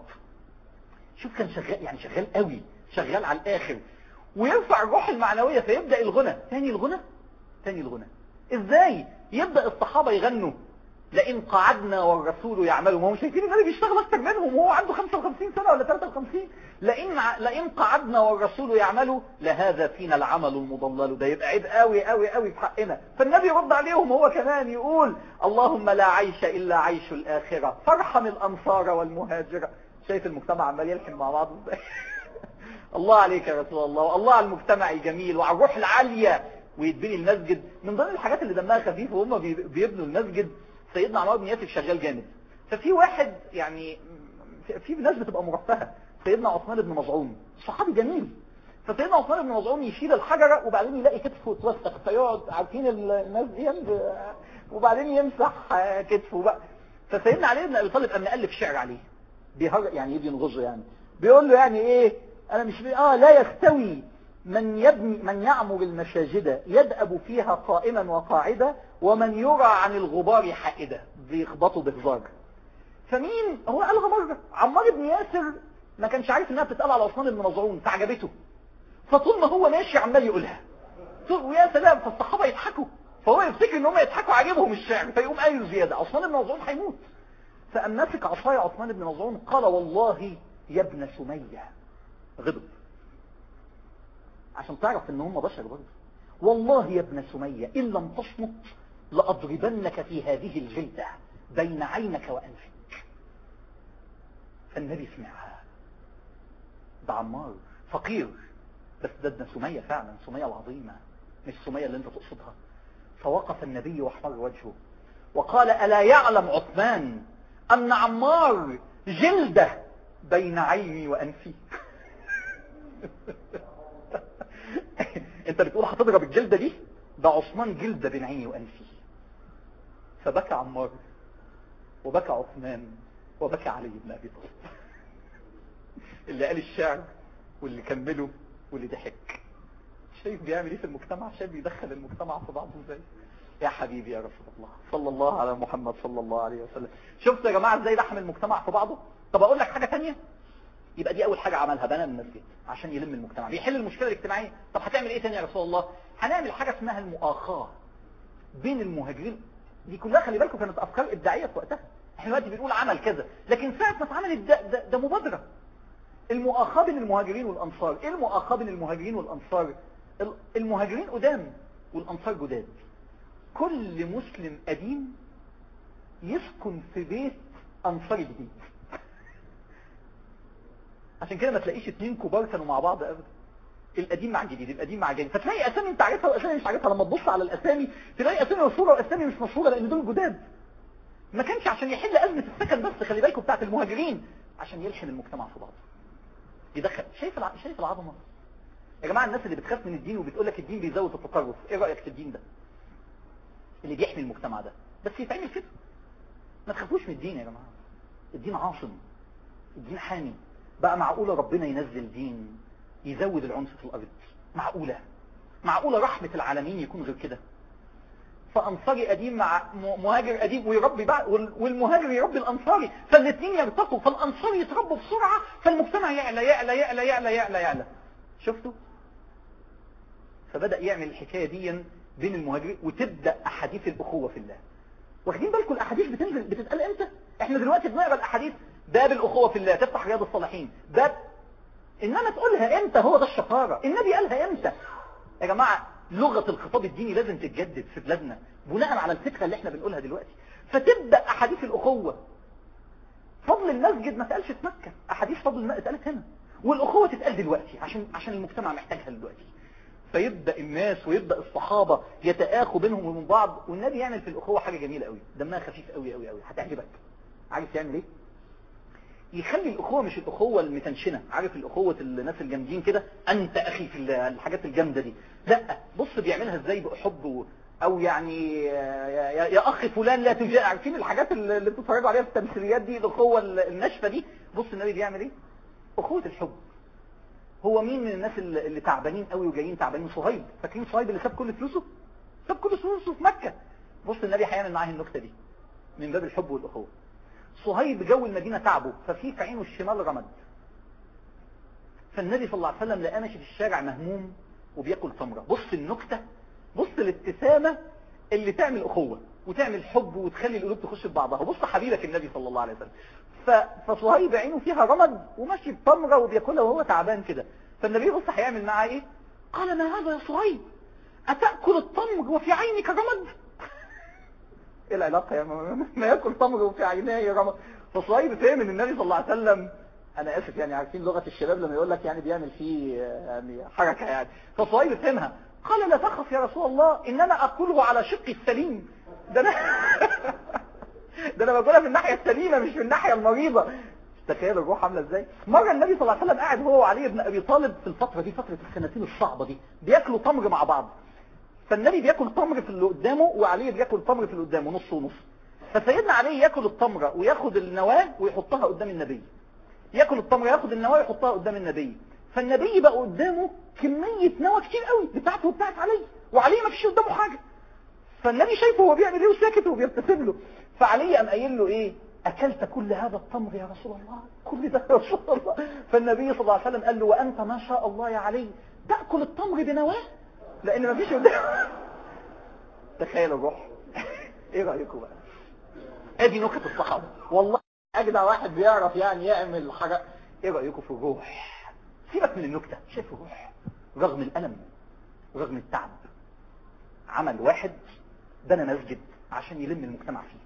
[SPEAKER 1] شوف كان شغال، يعني شغال قوي، شغال على الآخر، ويرفع الروح المعنوية. فيبدأ الغنى تاني، الغنى تاني الغنى ازاي؟ يبدأ الصحابة يغنوا لئن قعدنا والرسول يعملوا، ما هم شايفين النبي بيشتغل اكتر منهم وهو عنده خمسة وخمسين سنة ولا ثلاثة وخمسين. لئن لئن قعدنا والرسول يعملوا لهذا فينا العمل المضلل، ده يبقى عيب قوي قوي قوي في حقنا. فالنبي يرد عليهم هو كمان يقول اللهم لا عيش الا عيش الاخره فارحم الانصار والمهاجره. شايف المجتمع عمال يلحم مع بعض ازاي؟ الله عليك يا رسول الله، والله على المجتمع الجميل وعلى الروح العاليه. ويتبني المسجد من ضمن الحاجات اللي دمها خفيف وهم بيبنوا المسجد. سيدنا عمار بن ياسر شغال جامد، ففي واحد يعني في ناس بتبقى مرفهه. سيدنا عثمان بن مظعون صحابي جميل، فسيدنا عثمان بن مظعون يشيل الحجره وبعدين يلاقي كتفه اتوسخ، فيقعد عارفين الناس دي وبعدين يمسح كتفه بقى. فسيدنا علي بن ابي طالب قام مؤلف شعر عليه بيهر يعني ايه بينغزه، يعني بيقول له يعني ايه انا مش اه لا يستوي من يبني من يعمر المساجد يدأب فيها قائما وقاعدا ومن يرى عن الغبار حائدا. بيخبطوا بهزار. فمين هو قالها مرة؟ عمار بن ياسر ما كانش عارف انها بتتقال على عثمان بن مظعون فعجبته، فطول ما هو ماشي عمال يقولها ويا سلام، فالصحابة يضحكوا، فهو يفتكر ان هم يضحكوا عاجبهم الشعر، فيقوم قايل زيادة عثمان بن مظعون هيموت. فقام ماسك عصاية عثمان بن مظعون قال والله يا ابن سمية، غضب عشان تعرف ان هم بشر برضه. والله يا ابن سمية إن لم تصمت لأضربنك في هذه الجلدة بين عينك وأنفك. فالنبي سمعها. ده عمار فقير، بس ده ابن سمية فعلا، سمية العظيمة مش سمية اللي انت تقصدها. فوقف النبي واحمر وجهه وقال ألا يعلم عثمان أن عمار جلدة بين عيني وأنفي؟ انت بتقول هتضرب الجلدة دي؟ ده عثمان جلدة بين عيني وأنفي. فبكى عمار وبكى عثمان وبكى علي بن أبي طالب. اللي قال الشعر واللي كمله واللي ضحك. شايف بيعمل ايه في المجتمع؟ شايف بيدخل المجتمع في بعضه ازاي؟ يا حبيبي يا رسول الله صلى الله على محمد صلى الله عليه وسلم. شفتوا يا جماعة ازاي لحم المجتمع في بعضه؟ طب اقول لك حاجة تانية. يبقى دي اول حاجة عملها، بنى المسجد عشان يلم المجتمع، بيحل المشكلة الاجتماعية. طب هتعمل ايه تاني يا رسول الله؟ هنعمل حاجة اسمها المؤاخاة بين المهاجرين. دي كلها خلي بالكم كانت افكار ابداعية في وقتها. احنا دلوقتي بنقول عمل كذا، لكن ساعة ما اتعملت ده, ده, ده مبادرة. المؤاخاة بين المهاجرين والانصار. ايه المؤاخاة بين المهاجرين والانصار؟ المهاجرين قدام والانصار جداد. كل مسلم قديم يسكن في بيت انصاري جديد. عشان كده ما تلاقيش اتنين كبار كانوا مع بعض ابدا. القديم مع الجديد، القديم مع الجديد. فتلاقي اسامي انت عارفها واسامي مش عارفها. لما تبص على الاسامي تلاقي اسامي مشهوره واسامي مش مشهوره، لان دول جداد. ما كانش عشان يحل ازمه السكن بس، خلي بالكم بتاعت المهاجرين، عشان يلحن المجتمع في بعضه. يدخل. شايف الع... شايف العظمه يا جماعه؟ الناس اللي بتخاف من الدين وبتقول لك الدين بيزود التطرف، ايه رايك في الدين ده اللي بيحمي المجتمع ده؟ بس يتعمل كده. ما تخافوش من الدين يا جماعه. الدين عاصم، الدين حامي. بقى معقوله ربنا ينزل دين يزود العنف في الارض؟ معقوله؟ معقوله رحمه العالمين يكون غير كده؟ فانصاري قديم مع مهاجر قديم ويربي بعض، والمهاجر يربي الانصاري، فالاثنين يرتقوا، فالانصاري يتربوا بسرعه، فالمجتمع يعلى يعلى يعلى يعلى يعلى يعلى. شفتوا؟ فبدأ يعمل الحكاية دي بين المهاجرين، وتبدأ أحاديث الأخوة في الله. واخدين بالكم الأحاديث بتنزل بتتقال امتى؟ احنا دلوقتي بنقرأ الأحاديث باب الأخوة في الله، تفتح رياض الصالحين باب، إنما تقولها امتى؟ هو ده الشطارة. النبي قالها امتى؟ يا جماعة لغة الخطاب الديني لازم تتجدد في بلادنا بناء على الفكرة اللي احنا بنقولها دلوقتي. فتبدأ أحاديث الأخوة. فضل المسجد ما تقالش في مكة، أحاديث فضل الماء اتقالت هنا، والأخوة تتقال دلوقتي عشان عشان المجتمع محتاجها دلوقتي. فيبدأ الناس ويبدأ الصحابة يتآخوا بينهم وبين بعض، والنبي يعمل في الأخوة حاجة جميلة قوي، دمها خفيف قوي قوي قوي، هتعجبك. عارف يعمل ايه؟ يخلي الأخوة مش الأخوة المتنشنة، عارف الأخوة الناس الجامدين كده، أنت أخي في الله، الحاجات الجامدة دي. لا، بص بيعملها ازاي بحب، أو يعني يا, يا أخي فلان لا تجاء. عارفين الحاجات اللي بتتفرجوا عليها في التمثيليات دي، الأخوة الناشفة دي؟ بص النبي بيعمل ايه؟ أخوة الحب. هو مين من الناس اللي تعبانين قوي وجايين تعبانين؟ صهيب. فاكرين صهيب اللي ساب كل فلوسه؟ ساب كل فلوسه في مكة. بص النبي هيعمل معاه النكتة دي من باب الحب والأخوة. صهيب جو المدينة تعبه، ففي في عينه الشمال رمد. فالنبي صلى الله عليه وسلم لقاه ماشي في الشارع مهموم وبياكل تمرة. بص النكتة، بص الابتسامة اللي تعمل أخوة وتعمل حب وتخلي القلوب تخش في بعضها. وبص حبيبك النبي صلى الله عليه وسلم. فصهيب عينه فيها رمد وماشي بتمرة وبياكلها وهو تعبان كده. فالنبي بص هيعمل معاه ايه؟ قال: ما هذا يا صهيب؟ أتأكل التمر وفي عينك رمد؟ ايه العلاقة يا ماما؟ ما ياكل تمر وفي عينيه رمد. فصهيب فهم ان النبي صلى الله عليه وسلم، انا اسف يعني، عارفين لغة الشباب لما يقول لك يعني بيعمل فيه يعني حركة يعني. فصهيب فهمها، قال: لا تخف يا رسول الله، انما اكله على شقي السليم. ده انا ده انا باكلها من الناحية السليمة مش من الناحية المريضة. تخيل الروح عامله ازاي. مرة النبي صلى الله عليه وسلم قاعد هو وعلي بن ابي طالب في الفترة دي، فترة السنتين الصعبة دي، بياكلوا تمر مع بعض. فالنبي بياكل تمر في اللي قدامه، وعلي بياكل تمر في اللي قدامه، نص ونص. فسيدنا علي ياكل التمرة وياخد النواة ويحطها قدام النبي، ياكل التمرة ياخد النواة ويحطها قدام النبي. فالنبي بقى قدامه كمية نواة كتير قوي بتاعته وبتاعت علي، وعلي ما فيش قدامه حاجة. فالنبي شايفه هو بيعمل ايه وساكت وبيبتسم له. فعلي قام قايل له ايه؟ اكلت كل هذا التمر يا رسول الله؟ كل ده يا رسول الله؟ فالنبي صلى الله عليه وسلم قال له: وانت ما شاء الله يا علي تأكل التمر بنواه، لان ما فيش قدامه. تخيل الروح. ايه رأيكم بقى؟ ادي نكت الصحابة والله. اجدع واحد بيعرف يعني يعمل حاجة. ايه رأيكم في الروح؟ سيبك من النكتة، شايف الروح رغم الألم رغم التعب عمل واحد بنى مسجد عشان يلم المجتمع فيه.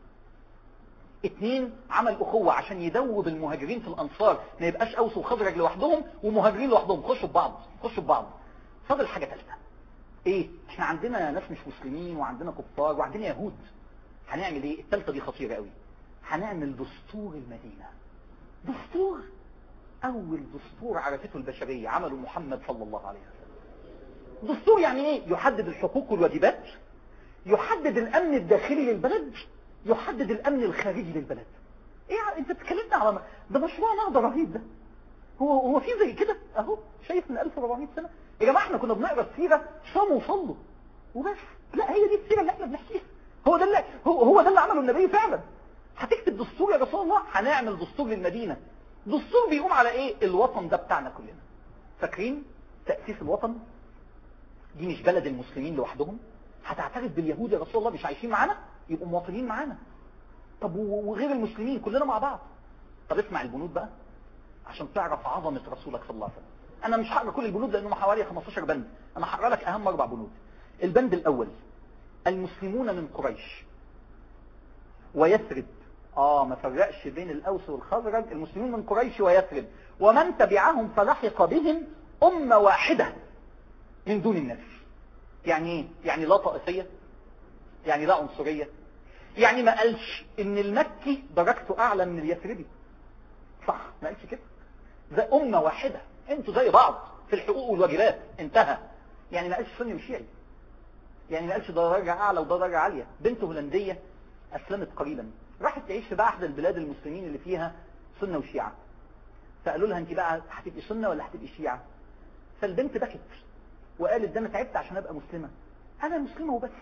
[SPEAKER 1] اتنين عمل أخوة عشان يدوب المهاجرين في الأنصار، ما يبقاش أوس وخزرج لوحدهم ومهاجرين لوحدهم، خشوا ببعض خشوا ببعض. فاضل حاجة ثالثة. ايه؟ احنا عندنا ناس مش مسلمين وعندنا كفار وعندنا يهود. هنعمل ايه؟ الثالثة دي خطيرة قوي. هنعمل دستور المدينة. دستور، اول دستور عرفته البشرية عمله محمد صلى الله عليه وسلم. دستور يعني ايه؟ يحدد الحقوق والواجبات، يحدد الامن الداخلي للبلد، يحدد الامن الخارجي للبلد. ايه انت بتكلمنا على ده مشروع نهضة رهيب ده. هو هو في زي كده اهو، شايف من ألف وأربعمائة سنة يا جماعة احنا كنا بنقرا السيرة صاموا وصلوا وبس. لا هي دي السيرة اللي احنا بنحكيها، هو ده اللي هو, هو ده اللي عمله النبي فعلا. هتكتب دستور يا رسول الله؟ هنعمل دستور للمدينة. دستور بيقوم على ايه؟ الوطن ده بتاعنا كلنا. فاكرين تأسيس الوطن؟ دي مش بلد المسلمين لوحدهم، هتعترف باليهود يا رسول الله مش عايشين معانا؟ يبقوا مواطنين معانا. طب وغير المسلمين كلنا مع بعض. طب اسمع البنود بقى عشان تعرف عظمة رسولك صلى الله عليه وسلم. انا مش هقرا كل البنود لانهم حوالي خمستاشر بند، انا هقرا لك اهم اربع بنود. البند الاول: المسلمون من قريش ويثرب. اه ما فرقش بين الاوس والخزرج، المسلمون من قريش ويثرب ومن تبعهم فلحق بهم امه واحده من دون الناس. يعني ايه؟ يعني لا طائفيه، يعني لا عنصريه، يعني ما قالش ان المكي درجته اعلى من اليثربي، صح؟ ما قالش كده. زي امه واحده، انتوا زي بعض في الحقوق والواجبات، انتهى. يعني ما قالش سني وشيعي، يعني ما قالش ده درجه اعلى وده درجه عاليه. بنت هولنديه اسلمت قريبا، راحت تعيش في بقى احدى البلاد المسلمين اللي فيها سنه وشيعه، فقالوا لها انت بقى هتبقي سنه ولا هتبقي شيعه؟ فالبنت بكت وقالت ده انا تعبت عشان ابقى مسلمه، انا مسلمه وبس.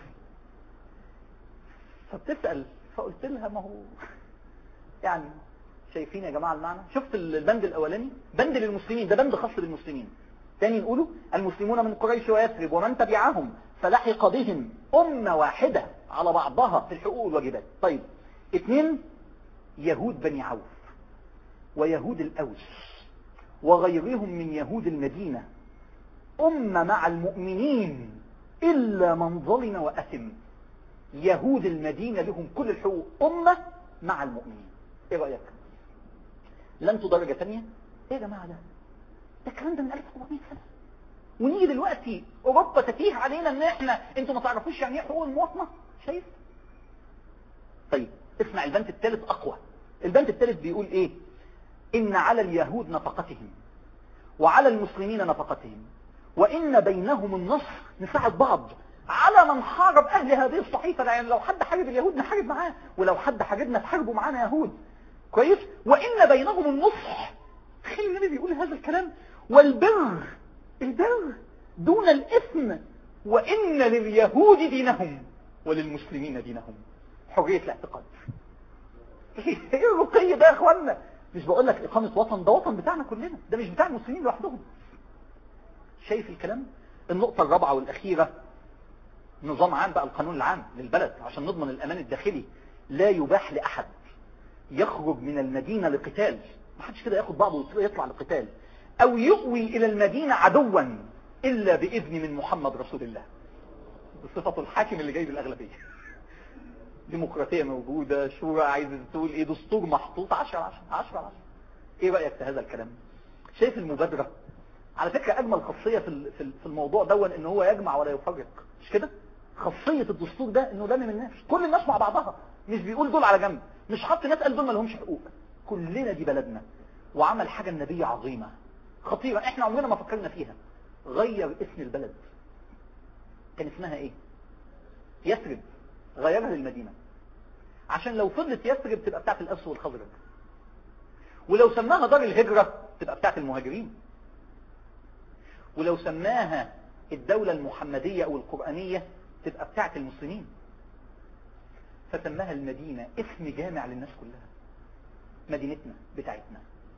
[SPEAKER 1] فبتسال، فقلت لها ما هو يعني شايفين يا جماعه المعنى؟ شفت البند الاولاني بند للمسلمين، ده بند خاص بالمسلمين. تاني نقوله المسلمون من قريش ويثرب ومن تبعهم فلحق بهم امه واحده على بعضها في الحقوق والواجبات. طيب اثنين: يهود بني عوف ويهود الاوس وغيرهم من يهود المدينه امه مع المؤمنين الا من ظلم واثم. يهود المدينه لهم كل الحقوق، امه مع المؤمنين. ايه رايك؟ لا انتوا درجه ثانيه؟ ايه يا جماعه ده؟ ده الكلام ده من ألف وأربعمائة سنه، ونيجي دلوقتي اوروبا تتيه علينا ان احنا انتوا ما تعرفوش يعني ايه حقوق المواطنه. شايف؟ طيب اسمع البند الثالث اقوى. البند الثالث بيقول ايه؟ ان على اليهود نفقتهم وعلى المسلمين نفقتهم وان بينهم النصر، نساعد بعض على من حارب اهل هذه الصحيفه. يعني لو حد حارب اليهود نحارب معاه، ولو حد حاربنا تحاربوا معانا يهود. كويس؟ وان بينهم النصح. تخيل النبي بيقول هذا الكلام. والبر، البر دون الاثم. وان لليهود دينهم وللمسلمين دينهم. حريه الاعتقاد. ايه الرقي ده يا اخوانا؟ مش بقول لك اقامه وطن، ده وطن بتاعنا كلنا، ده مش بتاع المسلمين لوحدهم. شايف الكلام؟ النقطه الرابعه والاخيره: نظام عام بقى، القانون العام للبلد عشان نضمن الامان الداخلي. لا يباح لاحد يخرج من المدينه لقتال، ما حدش كده ياخد بعضه ويطلع لقتال، او يؤوي الى المدينه عدوا الا باذن من محمد رسول الله. بصفته الحاكم اللي جاي بالاغلبيه. ديمقراطيه موجوده، شورى عايزه تقول ايه، دستور محطوط عشرة على عشرة عشرة على عشرة. ايه رايك في هذا الكلام؟ شايف المبادره؟ على فكره اجمل خاصيه في في الموضوع دون ان هو يجمع ولا يفرق، مش كده؟ خاصيه الدستور ده انه لامم الناس، كل الناس مع بعضها، مش بيقول دول على جنب، مش حط ناس قال دول ما لهمش حقوق، كلنا دي بلدنا. وعمل حاجه النبي عظيمه خطيره احنا عمرنا ما فكرنا فيها. غير اسم البلد. كان اسمها ايه؟ يثرب، غيرها للمدينه، عشان لو فضلت يثرب تبقى بتاعت الاوس والخزرج، ولو سماها دار الهجره تبقى بتاعت المهاجرين، ولو سماها الدولة المحمدية او القرآنية تبقى بتاعت المسلمين. فسماها المدينة اسم جامع للناس كلها، مدينتنا بتاعتنا.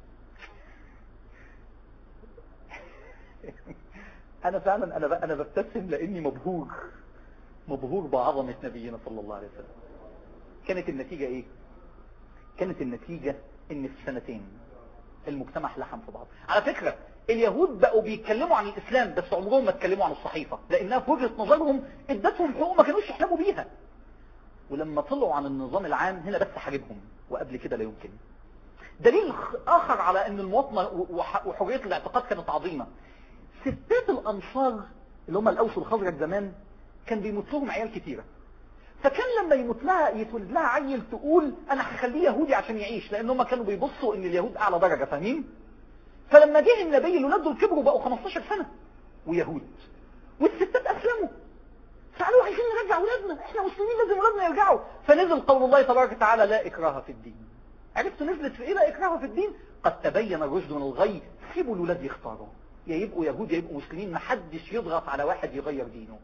[SPEAKER 1] انا فعلا انا انا ببتسم لاني مبهور مبهور بعظمة نبينا صلى الله عليه وسلم. كانت النتيجة ايه؟ كانت النتيجة ان في سنتين المجتمع لحم في بعض. على فكرة اليهود بقوا بيتكلموا عن الاسلام بس عمرهم ما اتكلموا عن الصحيفة، لانها في وجهة نظرهم ادتهم حقوق ما كانوش يحلموا بيها. ولما طلعوا عن النظام العام هنا بس حاربهم، وقبل كده لا يمكن. دليل اخر على ان المواطنة وحرية الاعتقاد كانت عظيمة: ستات الانصار اللي هم الاوس والخزرج زمان كان بيموت لهم عيال كتيرة، فكان لما يموت لها يتولد لها عيل تقول انا هخليه يهودي عشان يعيش، لان هم كانوا بيبصوا ان اليهود اعلى درجة، فاهمين؟ فلما جه النبي الولاد دول كبروا بقوا خمستاشر سنة ويهود، والستات اسلموا، فقالوا عايزين نرجع ولادنا، احنا مسلمين لازم ولادنا يرجعوا. فنزل قول الله تبارك وتعالى لا اكراه في الدين، عرفتوا نزلت في ايه؟ لا اكراه في الدين، قد تبين الرشد من الغي. سيبوا الولاد يختاروا، يا يبقوا يهود يا يبقوا مسلمين، محدش يضغط على واحد يغير دينه.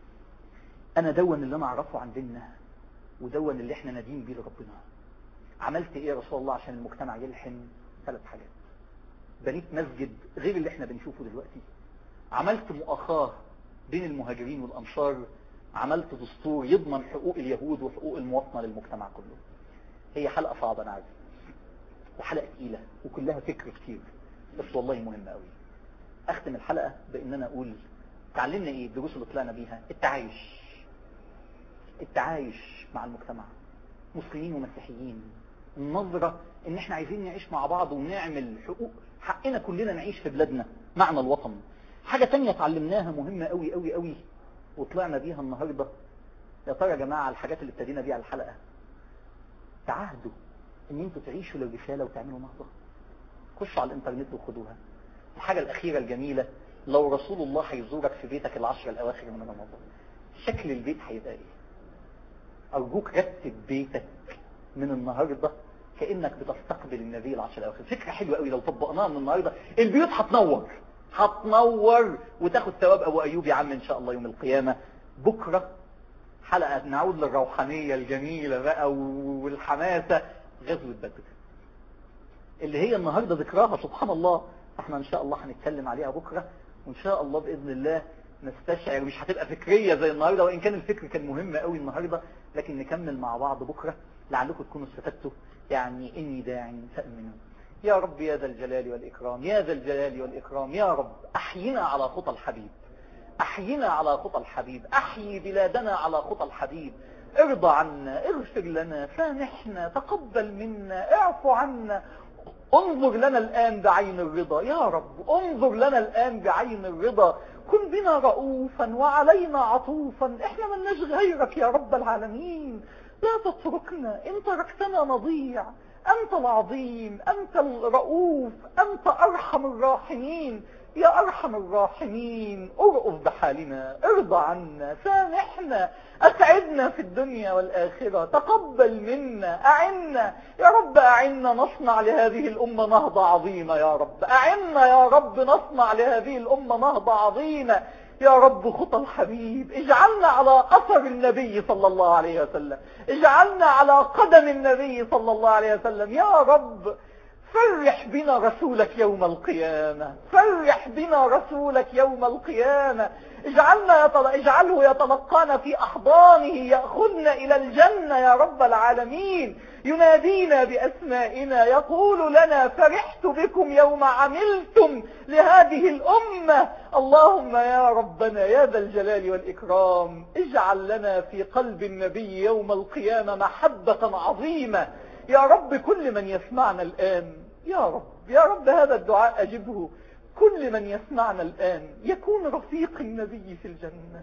[SPEAKER 1] انا دون اللي انا اعرفه عن ديننا، ودون اللي احنا ندين بيه لربنا. عملت ايه يا رسول الله عشان المجتمع يلحن؟ ثلاث حاجات. بنيت مسجد غير اللي احنا بنشوفه دلوقتي، عملت مؤاخاة بين المهاجرين والأنصار، عملت دستور يضمن حقوق اليهود وحقوق المواطنة للمجتمع كله. هي حلقة صعبة أنا عارف، وحلقة تقيلة وكلها فكر كتير، بس والله مهمة قوي. أختم الحلقة بأن أنا أقول تعلمنا إيه الدروس اللي طلعنا بيها؟ التعايش، التعايش مع المجتمع، مسلمين ومسيحيين، النظرة ان احنا عايزين نعيش مع بعض ونعمل حقوق حقنا كلنا نعيش في بلادنا، معنى الوطن. حاجة تانية اتعلمناها مهمة قوي قوي قوي وطلعنا بيها النهاردة. يا ترى يا جماعة الحاجات اللي ابتدينا بيها الحلقة، تعهدوا ان انتوا تعيشوا للرسالة وتعملوا نهضة. خشوا على الانترنت وخدوها. الحاجة الاخيرة الجميلة، لو رسول الله هيزورك في بيتك العشر الاواخر من رمضان، شكل البيت هيبقى ايه؟ ارجوك رتب بيتك من النهاردة كأنك بتستقبل النبي العشر الأواخر. فكرة حلوة قوي، لو طبقناها من النهاردة البيوت هتنور، هتنور وتاخد ثواب أبو أيوب يا عم إن شاء الله يوم القيامة. بكرة حلقة نعود للروحانية الجميلة بقى والحماسة، غزوة بدر اللي هي النهاردة ذكراها سبحان الله. احنا إن شاء الله هنتكلم عليها بكرة، وإن شاء الله بإذن الله نستشعر، مش هتبقى فكرية زي النهاردة وإن كان الفكر كان مهم قوي النهاردة، لكن نكمل مع بعض بكرة لعلكم تكونوا استفدتوا. يعني إني داع فأمنوا. يا رب يا ذا الجلال والإكرام، يا ذا الجلال والإكرام، يا رب أحينا على خطى الحبيب، أحينا على خطى الحبيب، أحيي بلادنا على خطى الحبيب. ارضى عنا، اغفر لنا، سامحنا، تقبل منا، اعفو عنا، انظر لنا الآن بعين الرضا يا رب، انظر لنا الآن بعين الرضا. كن بنا رؤوفا وعلينا عطوفا، احنا ملناش غيرك يا رب العالمين. لا تتركنا، ان تركتنا نضيع. انت العظيم، انت الرؤوف، انت ارحم الراحمين. يا ارحم الراحمين ارؤف بحالنا، ارضى عنا، سامحنا، اسعدنا في الدنيا والاخرة، تقبل منا، اعنا يا رب، اعنا نصنع لهذه الامة نهضة عظيمة يا رب، اعنا يا رب نصنع لهذه الامة نهضة عظيمة يا رب. خطى الحبيب، اجعلنا على اثر النبي صلى الله عليه وسلم، اجعلنا على قدم النبي صلى الله عليه وسلم يا رب. فرح بنا رسولك يوم القيامة، فرح بنا رسولك يوم القيامة. اجعلنا يطل... اجعله يتلقانا في أحضانه، يأخذنا إلى الجنة يا رب العالمين، ينادينا بأسمائنا، يقول لنا فرحت بكم يوم عملتم لهذه الأمة. اللهم يا ربنا يا ذا الجلال والإكرام، اجعل لنا في قلب النبي يوم القيامة محبة عظيمة يا رب. كل من يسمعنا الآن يا رب، يا رب هذا الدعاء أجبه، كل من يسمعنا الآن يكون رفيق النبي في الجنة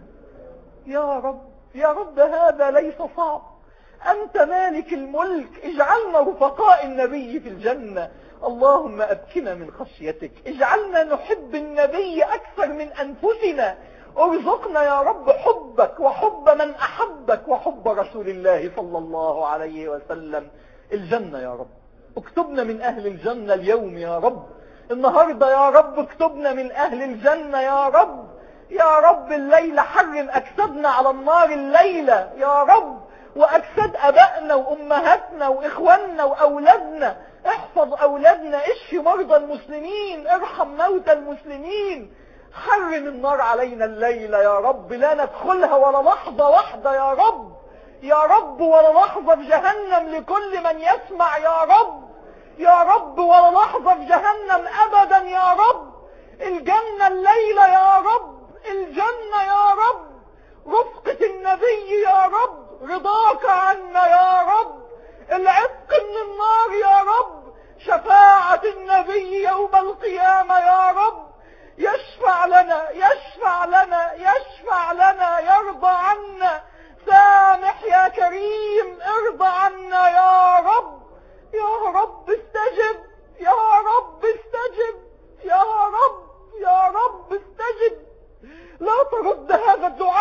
[SPEAKER 1] يا رب. يا رب هذا ليس صعب، أنت مالك الملك، اجعلنا رفقاء النبي في الجنة. اللهم أبكنا من خشيتك، اجعلنا نحب النبي أكثر من أنفسنا، ارزقنا يا رب حبك وحب من أحبك وحب رسول الله صلى الله عليه وسلم. الجنة يا رب، اكتبنا من أهل الجنة اليوم يا رب، النهاردة يا رب اكتبنا من أهل الجنة يا رب. يا رب الليلة حرم أجسادنا على النار الليلة يا رب، وأجساد أبائنا وأمهاتنا وإخواننا وأولادنا، احفظ أولادنا، اشفي مرضى المسلمين، ارحم موتى المسلمين. حرم النار علينا الليلة يا رب، لا ندخلها ولا لحظة واحدة يا رب، يا رب ولا لحظة في جهنم لكل من يسمع يا رب، يا رب ولا لحظة في جهنم أبدا يا رب. الجنة الليلة يا رب، الجنة يا رب، رفقة النبي يا رب، رضاك عنا يا رب، العتق من النار يا رب، شفاعة النبي يوم القيامة يا رب. يشفع لنا، يشفع لنا، يشفع لنا، يرضى عنا، سامح يا كريم، ارضى عنا يا رب. يا رب استجب، يا رب استجب، يا رب، يا رب استجب. لا ترد هذا الدعاء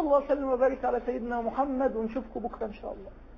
[SPEAKER 1] وصلى الله وسلم وبارك على سيدنا محمد، ونشوفكم بكرة إن شاء الله.